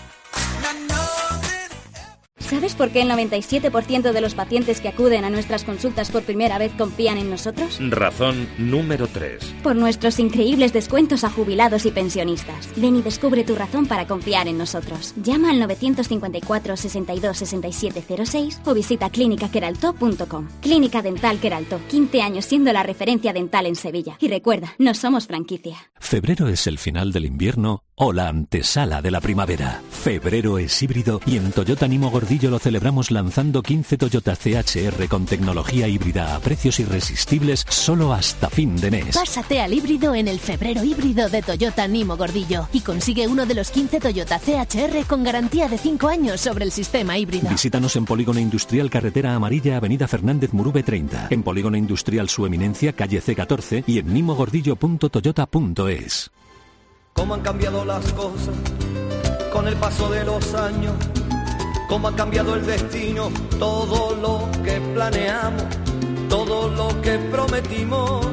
¿Sabes por qué el noventa y siete por ciento de los pacientes que acuden a nuestras consultas por primera vez confían en nosotros? Razón número tres. Por nuestros increíbles descuentos a jubilados y pensionistas. Ven y descubre tu razón para confiar en nosotros. Llama al novecientos cincuenta y cuatro, sesenta y dos, sesenta y siete cero seis o visita clínica queraltó punto com. Clínica Dental Queraltó, quince años siendo la referencia dental en Sevilla. Y recuerda, no somos franquicia. Febrero es el final del invierno o la antesala de la primavera. Febrero es híbrido y en Toyota Nimo Gordillo Gordillo lo celebramos lanzando quince Toyota C H R con tecnología híbrida a precios irresistibles solo hasta fin de mes. Pásate al híbrido en el febrero híbrido de Toyota Nimo Gordillo y consigue uno de los quince Toyota C H R con garantía de cinco años sobre el sistema híbrido. Visítanos en Polígono Industrial Carretera Amarilla, Avenida Fernández Murube treinta, en Polígono Industrial Su Eminencia, calle C catorce y en nimo gordillo punto toyota punto es. Cómo han cambiado las cosas con el paso de los años, cómo ha cambiado el destino, todo lo que planeamos, todo lo que prometimos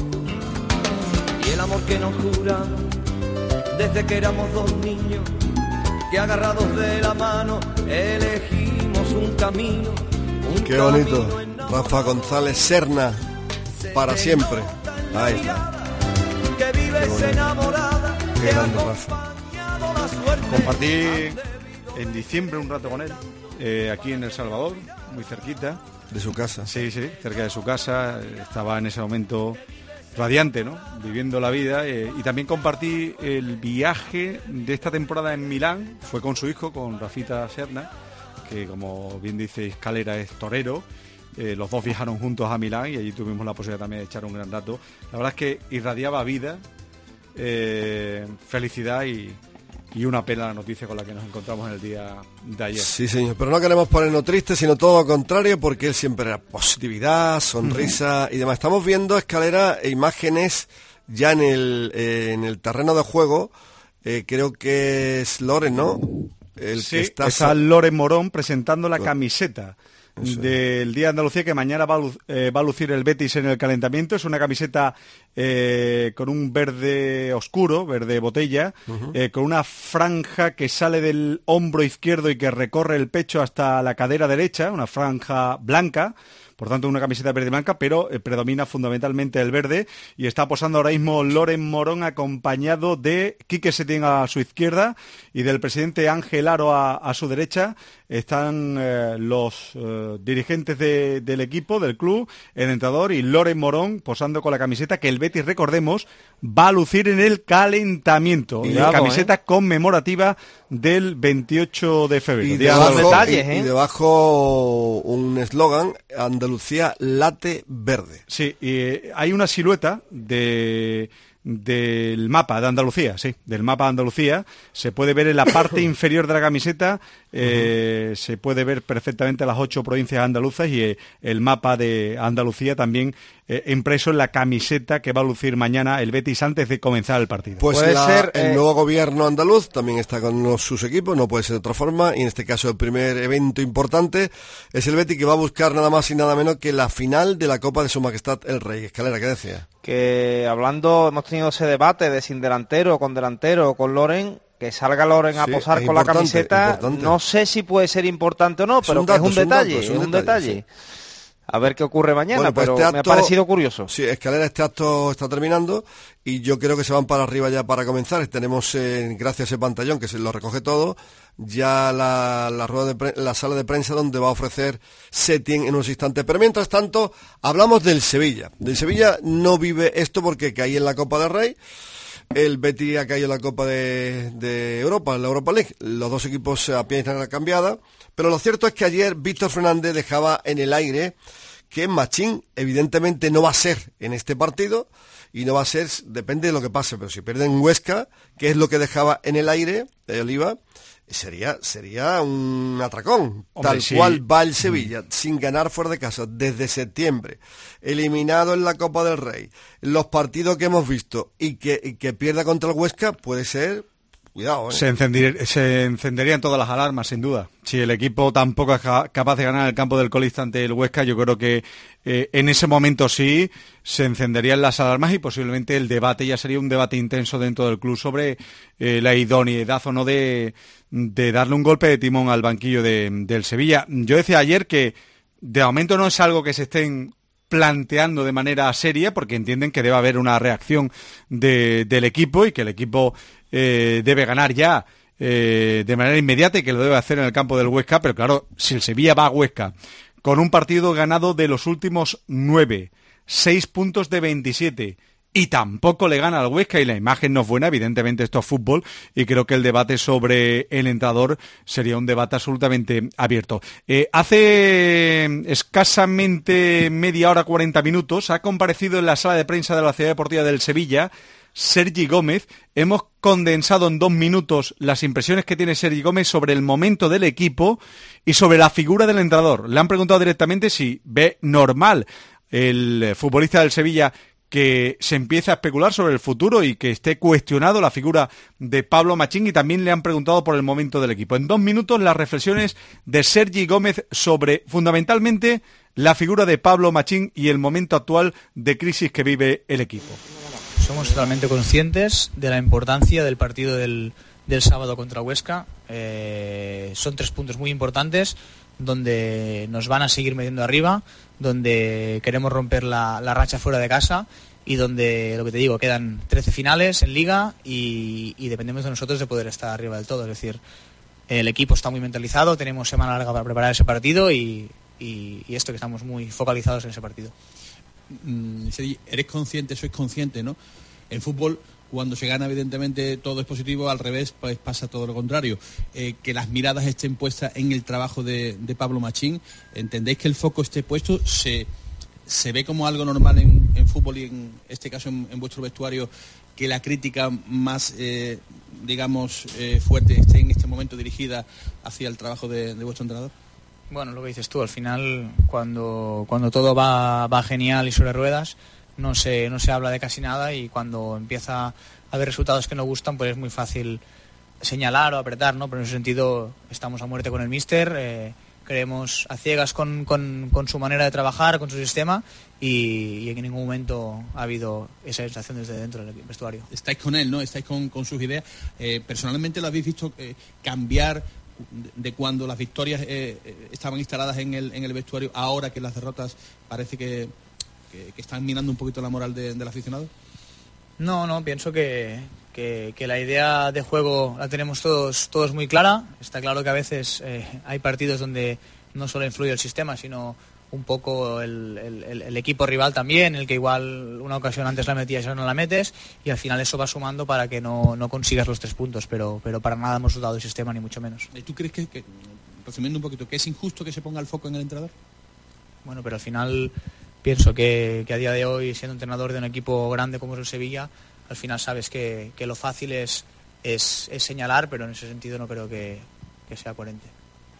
y el amor que nos juramos desde que éramos dos niños, que agarrados de la mano elegimos un camino. Un Qué bonito. Rafa González Serna, para siempre. Ahí está. Que vives enamorada. Qué grande, Rafa. Compartí en diciembre un rato con él, eh, aquí en El Salvador, muy cerquita. De su casa. Sí, sí, cerca de su casa. Estaba en ese momento radiante, ¿no? Viviendo la vida. Eh, y también compartí el viaje de esta temporada en Milán. Fue con su hijo, con Rafita Serna, que como bien dice Escalera es torero. Eh, los dos viajaron juntos a Milán y allí tuvimos la posibilidad también de echar un gran rato. La verdad es que irradiaba vida, eh, felicidad y, y una pena la noticia con la que nos encontramos en el día de ayer. Sí, señor, pero no queremos ponernos tristes, sino todo lo contrario, porque él siempre era positividad, sonrisa y demás. Estamos viendo, Escalera, imágenes ya en el, eh, en el terreno de juego. Eh, creo que es Loren, ¿no? El sí, que está, está Loren Morón presentando la Lo... camiseta Eso. del Día de Andalucía, que mañana va a, lu- eh, va a lucir el Betis en el calentamiento. Es una camiseta eh, con un verde oscuro, verde botella, uh-huh. eh, con una franja que sale del hombro izquierdo y que recorre el pecho hasta la cadera derecha, una franja blanca. Por tanto, una camiseta verde y blanca, pero eh, predomina fundamentalmente el verde. Y está posando ahora mismo Loren Morón, acompañado de Quique Setién a su izquierda y del presidente Ángel Aro a, a su derecha. Están eh, los eh, dirigentes de, del equipo, del club, el entrenador y Loren Morón posando con la camiseta que el Betis, recordemos, va a lucir en el calentamiento. Y la algo, camiseta ¿eh? conmemorativa del veintiocho de febrero. Y debajo, detalles, ¿eh? y, y debajo un eslogan: Andalucía late verde. Sí, y eh, hay una silueta de del mapa de Andalucía, sí, del mapa de Andalucía. Se puede ver en la parte inferior de la camiseta, eh, uh-huh. se puede ver perfectamente las ocho provincias andaluzas y eh, el mapa de Andalucía también eh, impreso en la camiseta que va a lucir mañana el Betis antes de comenzar el partido. Pues puede la, ser, el eh... nuevo gobierno andaluz también está con los, sus equipos, no puede ser de otra forma, y en este caso el primer evento importante es el Betis, que va a buscar nada más y nada menos que la final de la Copa de Su Majestad el Rey. Escalera, ¿qué decía? Que hablando, hemos tenido ese debate de sin delantero, con delantero, con Loren, que salga Loren a sí, posar con la camiseta, importante. No sé si puede ser importante o no, es pero que dato, es un es detalle, un dato, es un, es un detalle. detalle. Sí. A ver qué ocurre mañana, bueno, pues pero este acto, me ha parecido curioso. Sí, Escalera, este acto está terminando y yo creo que se van para arriba ya para comenzar. Tenemos, eh, gracias a ese pantallón que se lo recoge todo, ya la, la, rueda de pre- la sala de prensa donde va a ofrecer Setién en unos instantes. Pero mientras tanto, hablamos del Sevilla. Del Sevilla no vive esto porque caí en la Copa del Rey. El Betis ha caído en la Copa de, de Europa, en la Europa League. Los dos equipos a piedra cambiada. Pero lo cierto es que ayer Víctor Fernández dejaba en el aire que Machín evidentemente no va a ser en este partido y no va a ser, depende de lo que pase, pero si pierden Huesca, que es lo que dejaba en el aire de Oliva, sería sería un atracón. Hombre, tal sí. cual va el Sevilla, mm. sin ganar fuera de casa desde septiembre, eliminado en la Copa del Rey, los partidos que hemos visto y que, y que pierda contra el Huesca, puede ser... Cuidado, ¿eh? Se, encendir, se encenderían todas las alarmas, sin duda. Si el equipo tampoco es capaz de ganar el campo del colista ante el Huesca, yo creo que eh, en ese momento sí se encenderían las alarmas y posiblemente el debate ya sería un debate intenso dentro del club sobre eh, la idoneidad o no de, de darle un golpe de timón al banquillo de, del Sevilla. Yo decía ayer que de momento no es algo que se estén planteando de manera seria, porque entienden que debe haber una reacción de, del equipo y que el equipo eh, debe ganar ya eh, de manera inmediata y que lo debe hacer en el campo del Huesca. Pero claro, si el Sevilla va a Huesca con un partido ganado de los últimos nueve, seis puntos de veintisiete y tampoco le gana al Huesca, y la imagen no es buena, evidentemente esto es fútbol, y creo que el debate sobre el entrenador sería un debate absolutamente abierto. Eh, hace escasamente media hora, cuarenta minutos, ha comparecido en la sala de prensa de la Ciudad Deportiva del Sevilla Sergi Gómez. Hemos condensado en dos minutos las impresiones que tiene Sergi Gómez sobre el momento del equipo y sobre la figura del entrenador. Le han preguntado directamente si ve normal el futbolista del Sevilla que se empiece a especular sobre el futuro y que esté cuestionado la figura de Pablo Machín, y también le han preguntado por el momento del equipo. En dos minutos las reflexiones de Sergi Gómez sobre, fundamentalmente, la figura de Pablo Machín y el momento actual de crisis que vive el equipo. Somos totalmente conscientes de la importancia del partido del, del sábado contra Huesca. Eh, son tres puntos muy importantes donde nos van a seguir metiendo arriba, donde queremos romper la, la racha fuera de casa y donde, lo que te digo, quedan trece finales en Liga y, y dependemos de nosotros de poder estar arriba del todo. Es decir, el equipo está muy mentalizado, tenemos semana larga para preparar ese partido y, y, y esto que estamos muy focalizados en ese partido. Eres consciente, sois consciente, ¿no? En fútbol, cuando se gana, evidentemente todo es positivo, al revés, pues pasa todo lo contrario. Eh, que las miradas estén puestas en el trabajo de, de Pablo Machín, ¿entendéis que el foco esté puesto? ¿Se, se ve como algo normal en, en fútbol y en este caso en, en vuestro vestuario que la crítica más, eh, digamos, eh, fuerte esté en este momento dirigida hacia el trabajo de, de vuestro entrenador? Bueno, lo que dices tú, al final, cuando, cuando todo va, va genial y sobre ruedas, no se, no se habla de casi nada, y cuando empieza a haber resultados que no gustan, pues es muy fácil señalar o apretar, ¿no? Pero en ese sentido estamos a muerte con el míster, eh, creemos a ciegas con, con, con su manera de trabajar, con su sistema, y, y en ningún momento ha habido esa sensación desde dentro del vestuario. Estáis con él, ¿no? Estáis con, con sus ideas. Eh, personalmente lo habéis visto eh, cambiar de cuando las victorias eh, estaban instaladas en el, en el vestuario, ahora que las derrotas parece que, que, que están minando un poquito la moral de, del aficionado? No, no, pienso que, que, que la idea de juego la tenemos todos, todos muy clara. Está claro que a veces eh, hay partidos donde no solo influye el sistema, sino un poco el, el, el equipo rival también, el que igual una ocasión antes la metías y ahora no la metes, y al final eso va sumando para que no, no consigas los tres puntos, pero, pero para nada hemos dudado del sistema, ni mucho menos. ¿Y tú crees que, que, resumiendo un poquito, que es injusto que se ponga el foco en el entrenador? Bueno, pero al final pienso que, que a día de hoy, siendo entrenador de un equipo grande como es el Sevilla, al final sabes que, que lo fácil es, es, es señalar, pero en ese sentido no creo que, que sea coherente.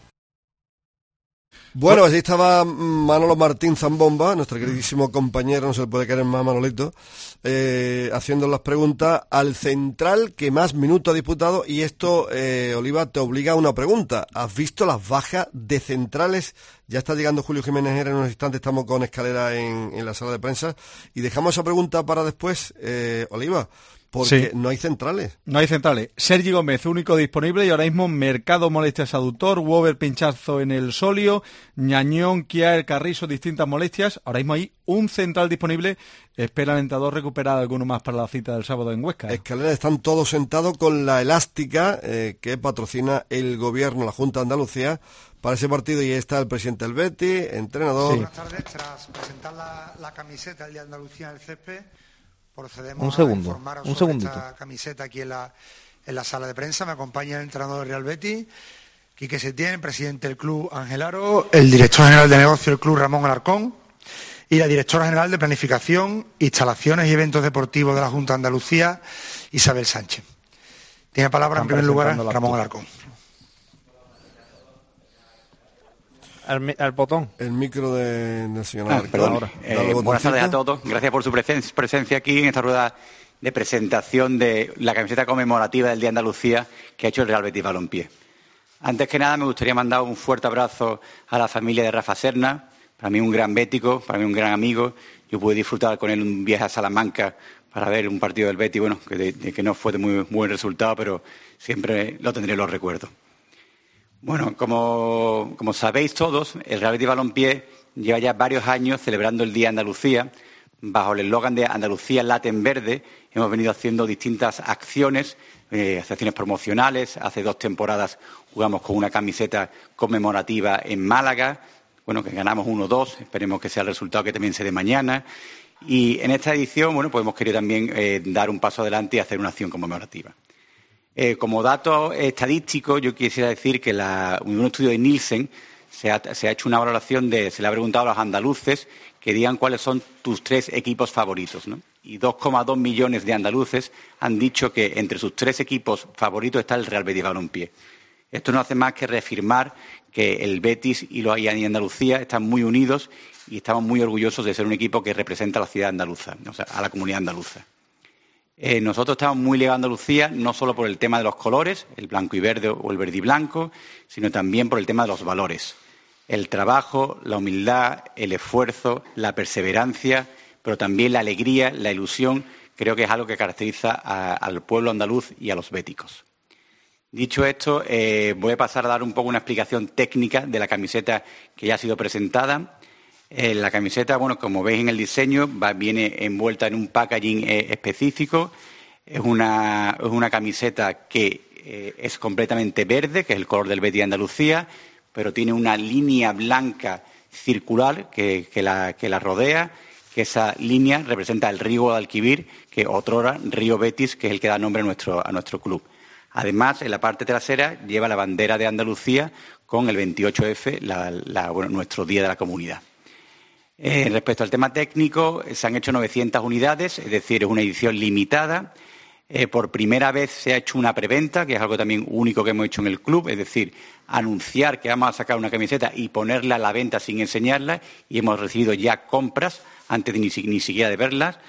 Bueno, así estaba Manolo Martín Zambomba, nuestro queridísimo compañero, no se le puede querer más Manolito, eh, haciendo las preguntas al central que más minutos ha disputado, y esto, eh, Oliva, te obliga a una pregunta. ¿Has visto las bajas de centrales? Ya está llegando Julio Jiménez Era en unos instantes, estamos con Escalera en, en la sala de prensa, y dejamos esa pregunta para después, eh, Oliva. Porque sí, no hay centrales. No hay centrales. Sergi Gómez, único disponible, y ahora mismo Mercado, molestias aductor, Wober, pinchazo en el sóleo, Ñañón, Kiaer, Carrizo, distintas molestias. Ahora mismo hay un central disponible. Espera el entrenador recuperar alguno más para la cita del sábado en Huesca. Escalera, están todos sentados con la elástica eh, que patrocina el gobierno, la Junta de Andalucía, para ese partido, y está el presidente del Betis, entrenador. Sí. Buenas tardes. Tras presentar la, la camiseta del Día de Andalucía en el césped, procedemos un segundo, a informaros un sobre segundito. esta camiseta aquí en la, en la sala de prensa. Me acompaña el entrenador del Real Betis, Quique Setién, el presidente del club Ángel Aro, el director general de negocio del club Ramón Alarcón y la directora general de planificación, instalaciones y eventos deportivos de la Junta de Andalucía, Isabel Sánchez. Tiene palabra en primer lugar Ramón Alarcón. Al, al botón. El micro de, del señor ah, perdón. Eh, buenas tardes a todos. Gracias por su presen- presencia aquí en esta rueda de presentación de la camiseta conmemorativa del Día de Andalucía que ha hecho el Real Betis Balompié. Antes que nada, me gustaría mandar un fuerte abrazo a la familia de Rafa Serna. Para mí un gran bético, para mí un gran amigo. Yo pude disfrutar con él un viaje a Salamanca para ver un partido del Betis, bueno, que, de, de, que no fue de muy buen resultado, pero siempre lo tendré en los recuerdos. Bueno, como, como sabéis todos, el Real Betis Balompié lleva ya varios años celebrando el Día de Andalucía. Bajo el eslogan de Andalucía late en verde, hemos venido haciendo distintas acciones, eh, acciones promocionales. Hace dos temporadas jugamos con una camiseta conmemorativa en Málaga, bueno, que ganamos uno dos, esperemos que sea el resultado que también se dé mañana. Y en esta edición, bueno, pues hemos querido también eh, dar un paso adelante y hacer una acción conmemorativa. Eh, como dato estadístico, yo quisiera decir que la, un estudio de Nielsen se ha, se ha hecho una valoración de, se le ha preguntado a los andaluces que digan cuáles son tus tres equipos favoritos, ¿no? Y dos coma dos millones de andaluces han dicho que entre sus tres equipos favoritos está el Real Betis Balompié. Esto no hace más que reafirmar que el Betis y, los, y Andalucía están muy unidos y estamos muy orgullosos de ser un equipo que representa a la ciudad andaluza, o sea, a la comunidad andaluza. Eh, nosotros estamos muy ligados a Andalucía, no solo por el tema de los colores, el blanco y verde o el verde y blanco, sino también por el tema de los valores. El trabajo, la humildad, el esfuerzo, la perseverancia, pero también la alegría, la ilusión, creo que es algo que caracteriza a, al pueblo andaluz y a los béticos. Dicho esto, eh, voy a pasar a dar un poco una explicación técnica de la camiseta que ya ha sido presentada. Eh, la camiseta, bueno, como veis en el diseño, va, viene envuelta en un packaging eh, específico. Es una, es una camiseta que eh, es completamente verde, que es el color del Betis de Andalucía, pero tiene una línea blanca circular que, que, la, que la rodea, que esa línea representa el río Guadalquivir, que otrora río Betis, que es el que da nombre a nuestro, a nuestro club. Además, en la parte trasera lleva la bandera de Andalucía con el veintiocho efe, la, la, bueno, nuestro Día de la Comunidad. Eh, respecto al tema técnico, se han hecho novecientas unidades, es decir, es una edición limitada. Eh, por primera vez se ha hecho una preventa, que es algo también único que hemos hecho en el club, es decir, anunciar que vamos a sacar una camiseta y ponerla a la venta sin enseñarla, y hemos recibido ya compras antes de ni, ni siquiera de verlas.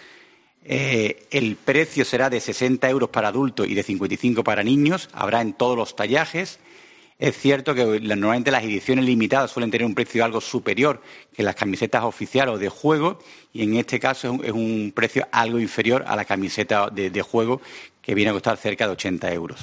Eh, el precio será de sesenta euros para adultos y de cincuenta y cinco para niños, habrá en todos los tallajes. Es cierto que normalmente las ediciones limitadas suelen tener un precio algo superior que las camisetas oficiales o de juego, y en este caso es un, es un precio algo inferior a la camiseta de, de juego, que viene a costar cerca de ochenta euros.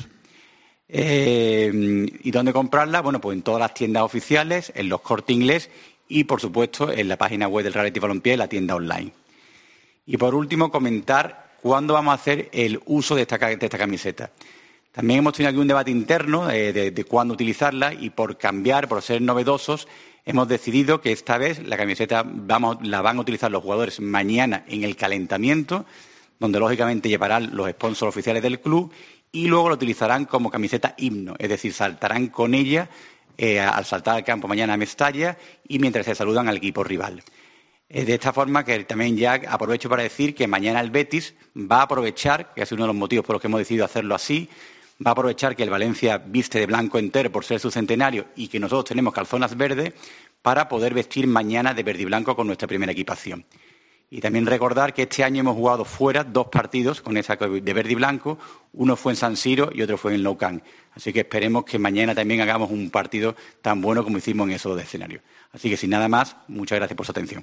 Eh, ¿Y dónde comprarla? Bueno, pues en todas las tiendas oficiales, en los Corte Inglés y, por supuesto, en la página web del Real Betis Balompié y la tienda online. Y, por último, comentar cuándo vamos a hacer el uso de esta, de esta camiseta. También hemos tenido aquí un debate interno eh, de, de cuándo utilizarla, y por cambiar, por ser novedosos, hemos decidido que esta vez la camiseta vamos, la van a utilizar los jugadores mañana en el calentamiento, donde lógicamente llevarán los sponsors oficiales del club, y luego la utilizarán como camiseta himno, es decir, saltarán con ella eh, al saltar al campo mañana a Mestalla y mientras se saludan al equipo rival. Eh, de esta forma, que también ya aprovecho para decir que mañana el Betis va a aprovechar, que es uno de los motivos por los que hemos decidido hacerlo así, va a aprovechar que el Valencia viste de blanco entero por ser su centenario y que nosotros tenemos calzonas verdes para poder vestir mañana de verde y blanco con nuestra primera equipación. Y también recordar que este año hemos jugado fuera dos partidos con esa de verde y blanco, uno fue en San Siro y otro fue en Nou Camp. Así que esperemos que mañana también hagamos un partido tan bueno como hicimos en esos dos escenarios. Así que sin nada más, muchas gracias por su atención.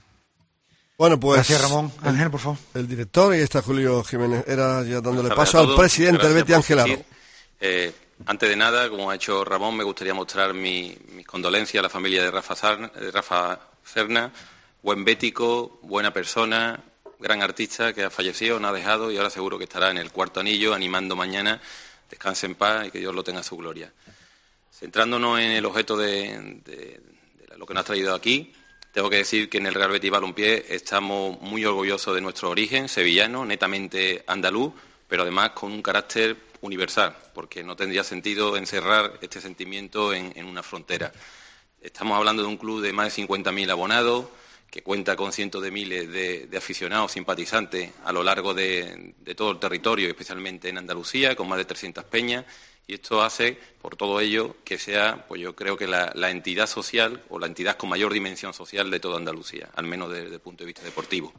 Bueno, pues... Gracias, Ramón. Ángel, por favor. El director, y está Julio Jiménez, era ya dándole paso al presidente del Betis, Ángel Aro. Eh, antes de nada, como ha hecho Ramón, me gustaría mostrar mi, mis condolencias a la familia de Rafa, Sarna, de Rafa Serna, buen bético, buena persona, gran artista que ha fallecido, nos ha dejado y ahora seguro que estará en el cuarto anillo animando mañana. Descanse en paz y que Dios lo tenga a su gloria. Centrándonos en el objeto de, de, de lo que nos ha traído aquí, tengo que decir que en el Real Betis Balompié estamos muy orgullosos de nuestro origen sevillano, netamente andaluz, pero además con un carácter universal, porque no tendría sentido encerrar este sentimiento en, en una frontera. Estamos hablando de un club de más de cincuenta mil abonados, que cuenta con cientos de miles de, de aficionados, simpatizantes a lo largo de, de todo el territorio, especialmente en Andalucía, con más de trescientas peñas, y esto hace, por todo ello, que sea, pues yo creo que la, la entidad social o la entidad con mayor dimensión social de toda Andalucía, al menos desde el punto de vista deportivo.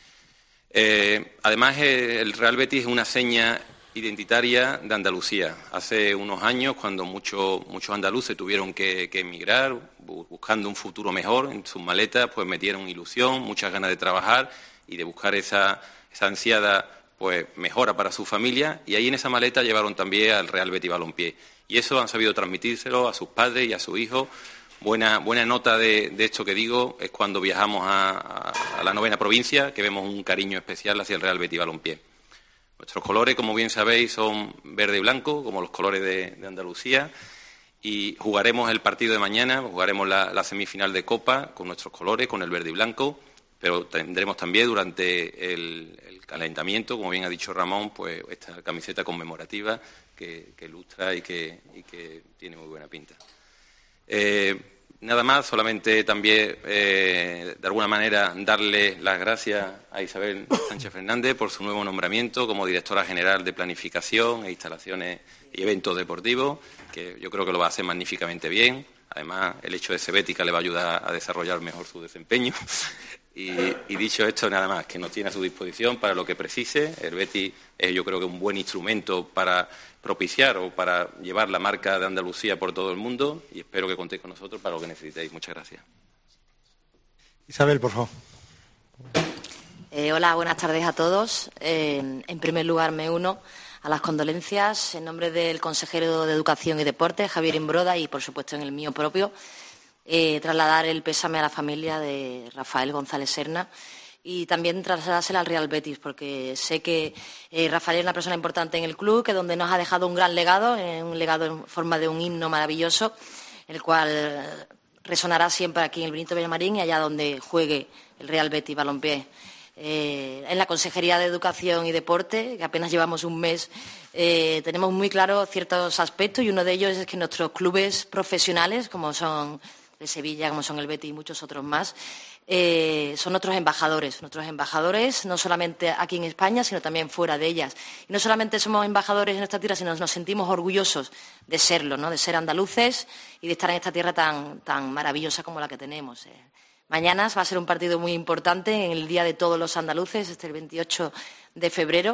Eh, además, el Real Betis es una seña identitaria de Andalucía. Hace unos años, cuando muchos muchos andaluces tuvieron que, que emigrar, buscando un futuro mejor en sus maletas, pues metieron ilusión, muchas ganas de trabajar y de buscar esa, esa ansiada pues mejora para su familia, y ahí en esa maleta llevaron también al Real Betis Balompié. Y eso han sabido transmitírselo a sus padres y a sus hijos. Buena, buena nota de, de esto que digo es cuando viajamos a, a, a la novena provincia, que vemos un cariño especial hacia el Real Betis Balompié. Nuestros colores, como bien sabéis, son verde y blanco, como los colores de, de Andalucía, y jugaremos el partido de mañana, jugaremos la, la semifinal de Copa con nuestros colores, con el verde y blanco. pero tendremos también durante el, el calentamiento, como bien ha dicho Ramón, pues esta camiseta conmemorativa que, que ilustra y que, y que tiene muy buena pinta. Eh, nada más, solamente también eh, de alguna manera darle las gracias a Isabel Sánchez Fernández por su nuevo nombramiento como directora general de Planificación e Instalaciones y Eventos Deportivos, que yo creo que lo va a hacer magníficamente bien. Además, el hecho de ser bética le va a ayudar a desarrollar mejor su desempeño. Y, y dicho esto, nada más, que nos tiene a su disposición para lo que precise. El Betis es, yo creo que un buen instrumento para propiciar o para llevar la marca de Andalucía por todo el mundo, y espero que contéis con nosotros para lo que necesitéis. Muchas gracias. Isabel, por favor. Eh, hola, buenas tardes a todos. Eh, en primer lugar, me uno a las condolencias en nombre del consejero de Educación y Deporte, Javier Imbroda, y por supuesto en el mío propio, eh, trasladar el pésame a la familia de Rafael González Serna y también trasladársela al Real Betis, porque sé que eh, Rafael es una persona importante en el club, que donde nos ha dejado un gran legado, eh, un legado en forma de un himno maravilloso, el cual resonará siempre aquí en el Benito Villamarín y allá donde juegue el Real Betis Balompié. Eh, en la Consejería de Educación y Deporte, que apenas llevamos un mes, eh, tenemos muy claros ciertos aspectos, y uno de ellos es que nuestros clubes profesionales, como son el Sevilla, como son el Betis y muchos otros más, eh, son nuestros embajadores, nuestros embajadores no solamente aquí en España, sino también fuera de ellas. Y no solamente somos embajadores en esta tierra, sino nos sentimos orgullosos de serlo, ¿no?, de ser andaluces y de estar en esta tierra tan, tan maravillosa como la que tenemos. Eh. Mañana va a ser un partido muy importante en el Día de Todos los Andaluces, este el veintiocho de febrero,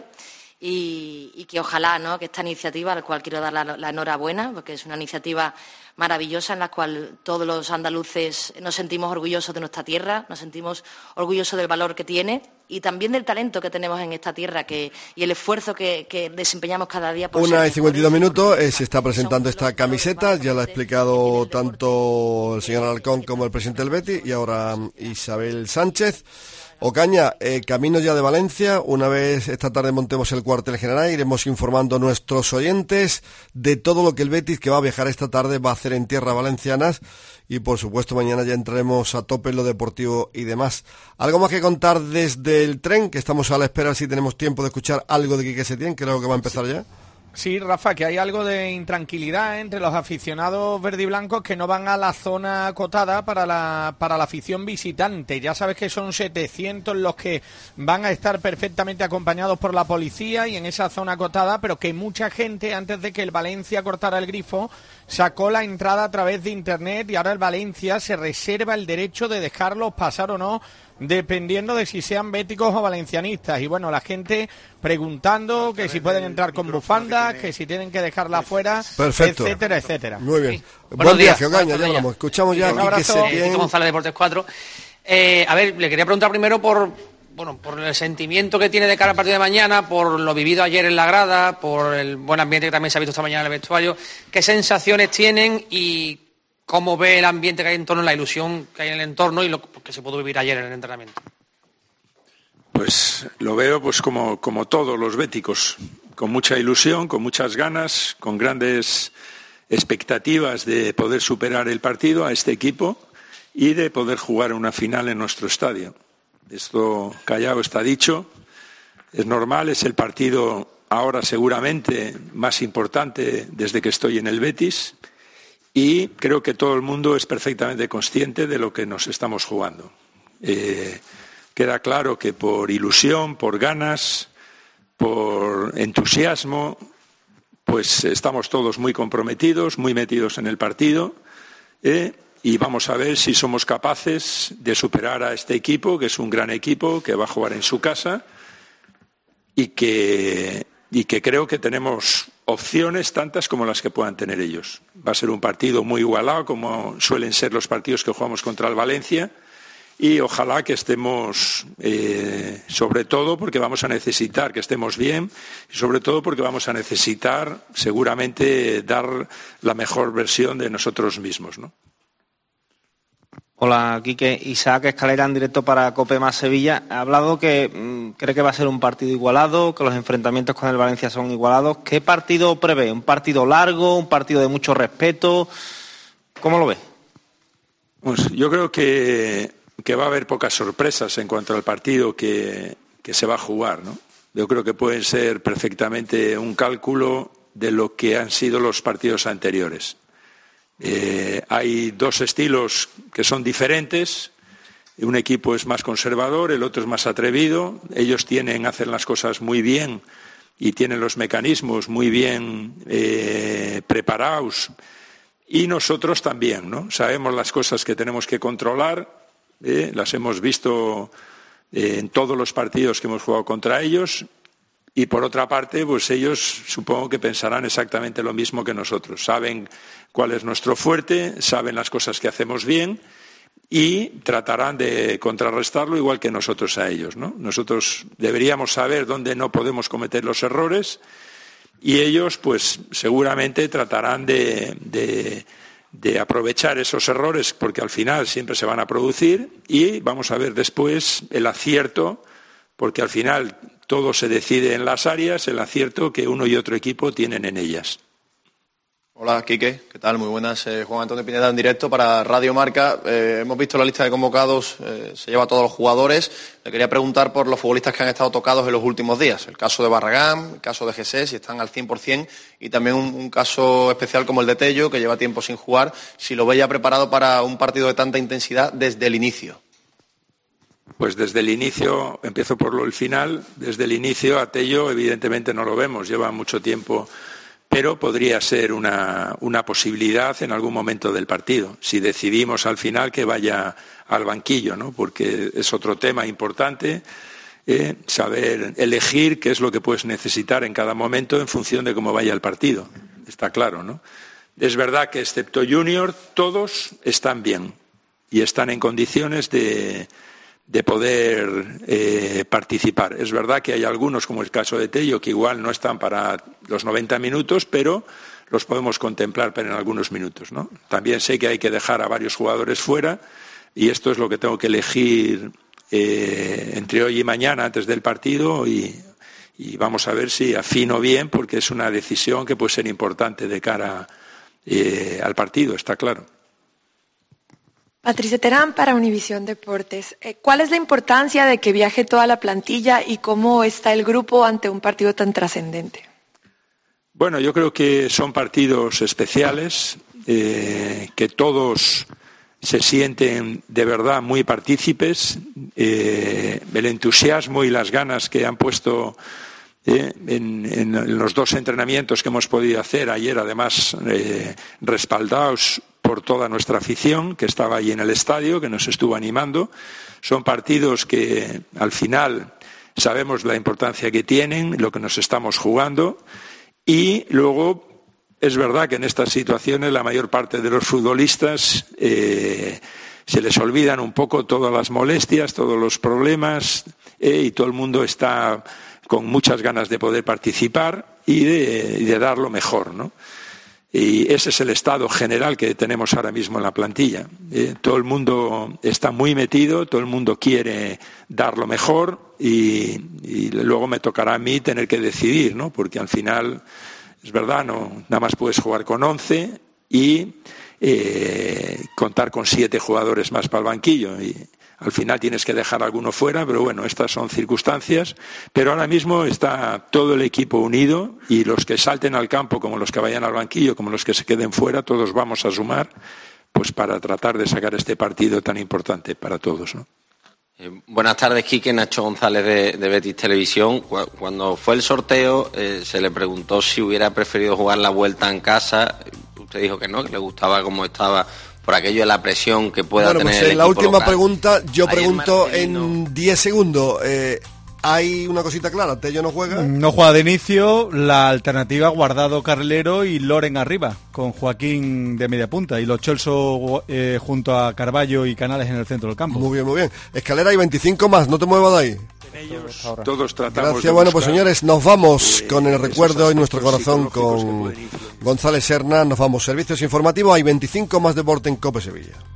y, y que ojalá, ¿no?, que esta iniciativa, a la cual quiero dar la, la enhorabuena, porque es una iniciativa maravillosa en la cual todos los andaluces nos sentimos orgullosos de nuestra tierra, nos sentimos orgullosos del valor que tiene y también del talento que tenemos en esta tierra que, y el esfuerzo que, que desempeñamos cada día. Por Una y cincuenta y dos minutos, eh, se está presentando esta camiseta, ya la ha explicado tanto el señor Alarcón como el presidente del Betis, y ahora Isabel Sánchez. Ocaña, eh, camino ya de Valencia. Una vez esta tarde montemos el cuartel general, iremos informando a nuestros oyentes de todo lo que el Betis, que va a viajar esta tarde, va a hacer en tierras valencianas, y por supuesto mañana ya entraremos a tope en lo deportivo y demás. ¿Algo más que contar desde el tren? Que estamos a la espera si tenemos tiempo de escuchar algo de Quique Setién, que es lo que va a empezar ya. Sí, Rafa, que hay algo de intranquilidad entre los aficionados verdiblancos que no van a la zona acotada para la para la afición visitante. Ya sabes que son setecientos los que van a estar perfectamente acompañados por la policía y en esa zona acotada, pero que mucha gente, antes de que el Valencia cortara el grifo, sacó la entrada a través de internet, y ahora el Valencia se reserva el derecho de dejarlos pasar o no, dependiendo de si sean béticos o valencianistas. Y bueno, la gente preguntando que si pueden entrar con bufandas, que si tienen que dejarla afuera, perfecto, etcétera, etcétera. Muy bien. Sí. Buen viaje, Ocaña, ya hablamos. Escuchamos ya un a Quique Setién. Tito González, Deportes cuatro. Eh, a ver, le quería preguntar primero por, bueno, por el sentimiento que tiene de cara al partido de mañana, por lo vivido ayer en la grada, por el buen ambiente que también se ha visto esta mañana en el vestuario. ¿Qué sensaciones tienen y cómo ve el ambiente que hay en torno, la ilusión que hay en el entorno y lo que se pudo vivir ayer en el entrenamiento? Pues lo veo pues como, como todos los béticos, con mucha ilusión, con muchas ganas, con grandes expectativas de poder superar el partido a este equipo y de poder jugar una final en nuestro estadio. Esto callado está dicho, es normal, es el partido ahora seguramente más importante desde que estoy en el Betis, y creo que todo el mundo es perfectamente consciente de lo que nos estamos jugando. Eh, queda claro que por ilusión, por ganas, por entusiasmo, pues estamos todos muy comprometidos, muy metidos en el partido, eh, y vamos a ver si somos capaces de superar a este equipo, que es un gran equipo, que va a jugar en su casa y que, y que creo que tenemos opciones tantas como las que puedan tener ellos. Va a ser un partido muy igualado, como suelen ser los partidos que jugamos contra el Valencia, y ojalá que estemos, eh, sobre todo porque vamos a necesitar que estemos bien, y sobre todo porque vamos a necesitar seguramente dar la mejor versión de nosotros mismos, ¿no? Hola, Quique. Isaac Escalera, en directo para COPE más Sevilla. Ha hablado que mmm, cree que va a ser un partido igualado, que los enfrentamientos con el Valencia son igualados. ¿Qué partido prevé? ¿Un partido largo, un partido de mucho respeto? ¿Cómo lo ve? Pues yo creo que que va a haber pocas sorpresas en cuanto al partido que, que se va a jugar, ¿no? Yo creo que pueden ser perfectamente un cálculo de lo que han sido los partidos anteriores. Eh, hay dos estilos que son diferentes. Un equipo es más conservador, el otro es más atrevido. Ellos tienen, hacen las cosas muy bien y tienen los mecanismos muy bien eh, preparados. Y nosotros también, ¿no? Sabemos las cosas que tenemos que controlar, eh, las hemos visto eh, en todos los partidos que hemos jugado contra ellos. Y por otra parte, pues ellos supongo que pensarán exactamente lo mismo que nosotros. Saben cuál es nuestro fuerte, saben las cosas que hacemos bien y tratarán de contrarrestarlo igual que nosotros a ellos, ¿no? Nosotros deberíamos saber dónde no podemos cometer los errores y ellos, pues seguramente tratarán de, de, de aprovechar esos errores porque al final siempre se van a producir y vamos a ver después el acierto, porque al final todo se decide en las áreas, el acierto que uno y otro equipo tienen en ellas. Hola, Quique, ¿qué tal? Muy buenas. Eh, Juan Antonio Pineda en directo para Radio Marca. Eh, hemos visto la lista de convocados, eh, se lleva a todos los jugadores. Le quería preguntar por los futbolistas que han estado tocados en los últimos días. El caso de Barragán, el caso de Jesé, si están al cien por cien, y también un, un caso especial como el de Tello, que lleva tiempo sin jugar, si lo veía preparado para un partido de tanta intensidad desde el inicio. Pues desde el inicio, empiezo por lo, el final, desde el inicio a Tello evidentemente no lo vemos, lleva mucho tiempo, pero podría ser una, una posibilidad en algún momento del partido, si decidimos al final que vaya al banquillo, ¿no? Porque es otro tema importante, eh, saber elegir qué es lo que puedes necesitar en cada momento en función de cómo vaya el partido, está claro, ¿no? Es verdad que excepto Junior, todos están bien y están en condiciones de... de poder eh, participar. Es verdad que hay algunos, como el caso de Tello, que igual no están para los noventa minutos, pero los podemos contemplar en algunos minutos, ¿no? También sé que hay que dejar a varios jugadores fuera y esto es lo que tengo que elegir eh, entre hoy y mañana antes del partido y, y vamos a ver si afino bien, porque es una decisión que puede ser importante de cara eh, al partido, está claro. Patricia Terán para Univisión Deportes. ¿Cuál es la importancia de que viaje toda la plantilla y cómo está el grupo ante un partido tan trascendente? Bueno, yo creo que son partidos especiales, eh, que todos se sienten de verdad muy partícipes. Eh, el entusiasmo y las ganas que han puesto eh, en, en los dos entrenamientos que hemos podido hacer ayer, además eh, respaldados por toda nuestra afición que estaba allí en el estadio, que nos estuvo animando. Son partidos que al final sabemos la importancia que tienen, lo que nos estamos jugando y luego es verdad que en estas situaciones la mayor parte de los futbolistas eh, se les olvidan un poco todas las molestias, todos los problemas eh, y todo el mundo está con muchas ganas de poder participar y de, y de dar lo mejor, ¿no? Y ese es el estado general que tenemos ahora mismo en la plantilla. Eh, todo el mundo está muy metido, todo el mundo quiere dar lo mejor y, y luego me tocará a mí tener que decidir, ¿no? Porque al final, es verdad, no, nada más puedes jugar con once y eh, contar con siete jugadores más para el banquillo. Y al final tienes que dejar alguno fuera, pero bueno, estas son circunstancias. Pero ahora mismo está todo el equipo unido y los que salten al campo, como los que vayan al banquillo, como los que se queden fuera, todos vamos a sumar pues para tratar de sacar este partido tan importante para todos, ¿no? Eh, buenas tardes, Quique. Nacho González de, de Betis Televisión. Cuando fue el sorteo eh, se le preguntó si hubiera preferido jugar la vuelta en casa. Usted dijo que no, que le gustaba como estaba por aquello de la presión que pueda bueno, tener pues, el en la equipo última local. pregunta, yo Ayer pregunto Marcelino... en diez segundos. Eh, hay una cosita clara, Tello no juega. No juega de inicio, la alternativa Guardado Carlero y Loren arriba, con Joaquín de media punta y Lo Celso eh, junto a Carballo y Canales en el centro del campo. Muy bien, muy bien. Escalera y veinticinco más, no te muevas de ahí. Ellos, todos tratamos Gracias, de bueno, pues buscar, señores, nos vamos eh, con el recuerdo en nuestro corazón con psicológicos que pueden influir. González Serna, nos vamos. Servicios informativos, hay veinticinco más deporte en COPE Sevilla.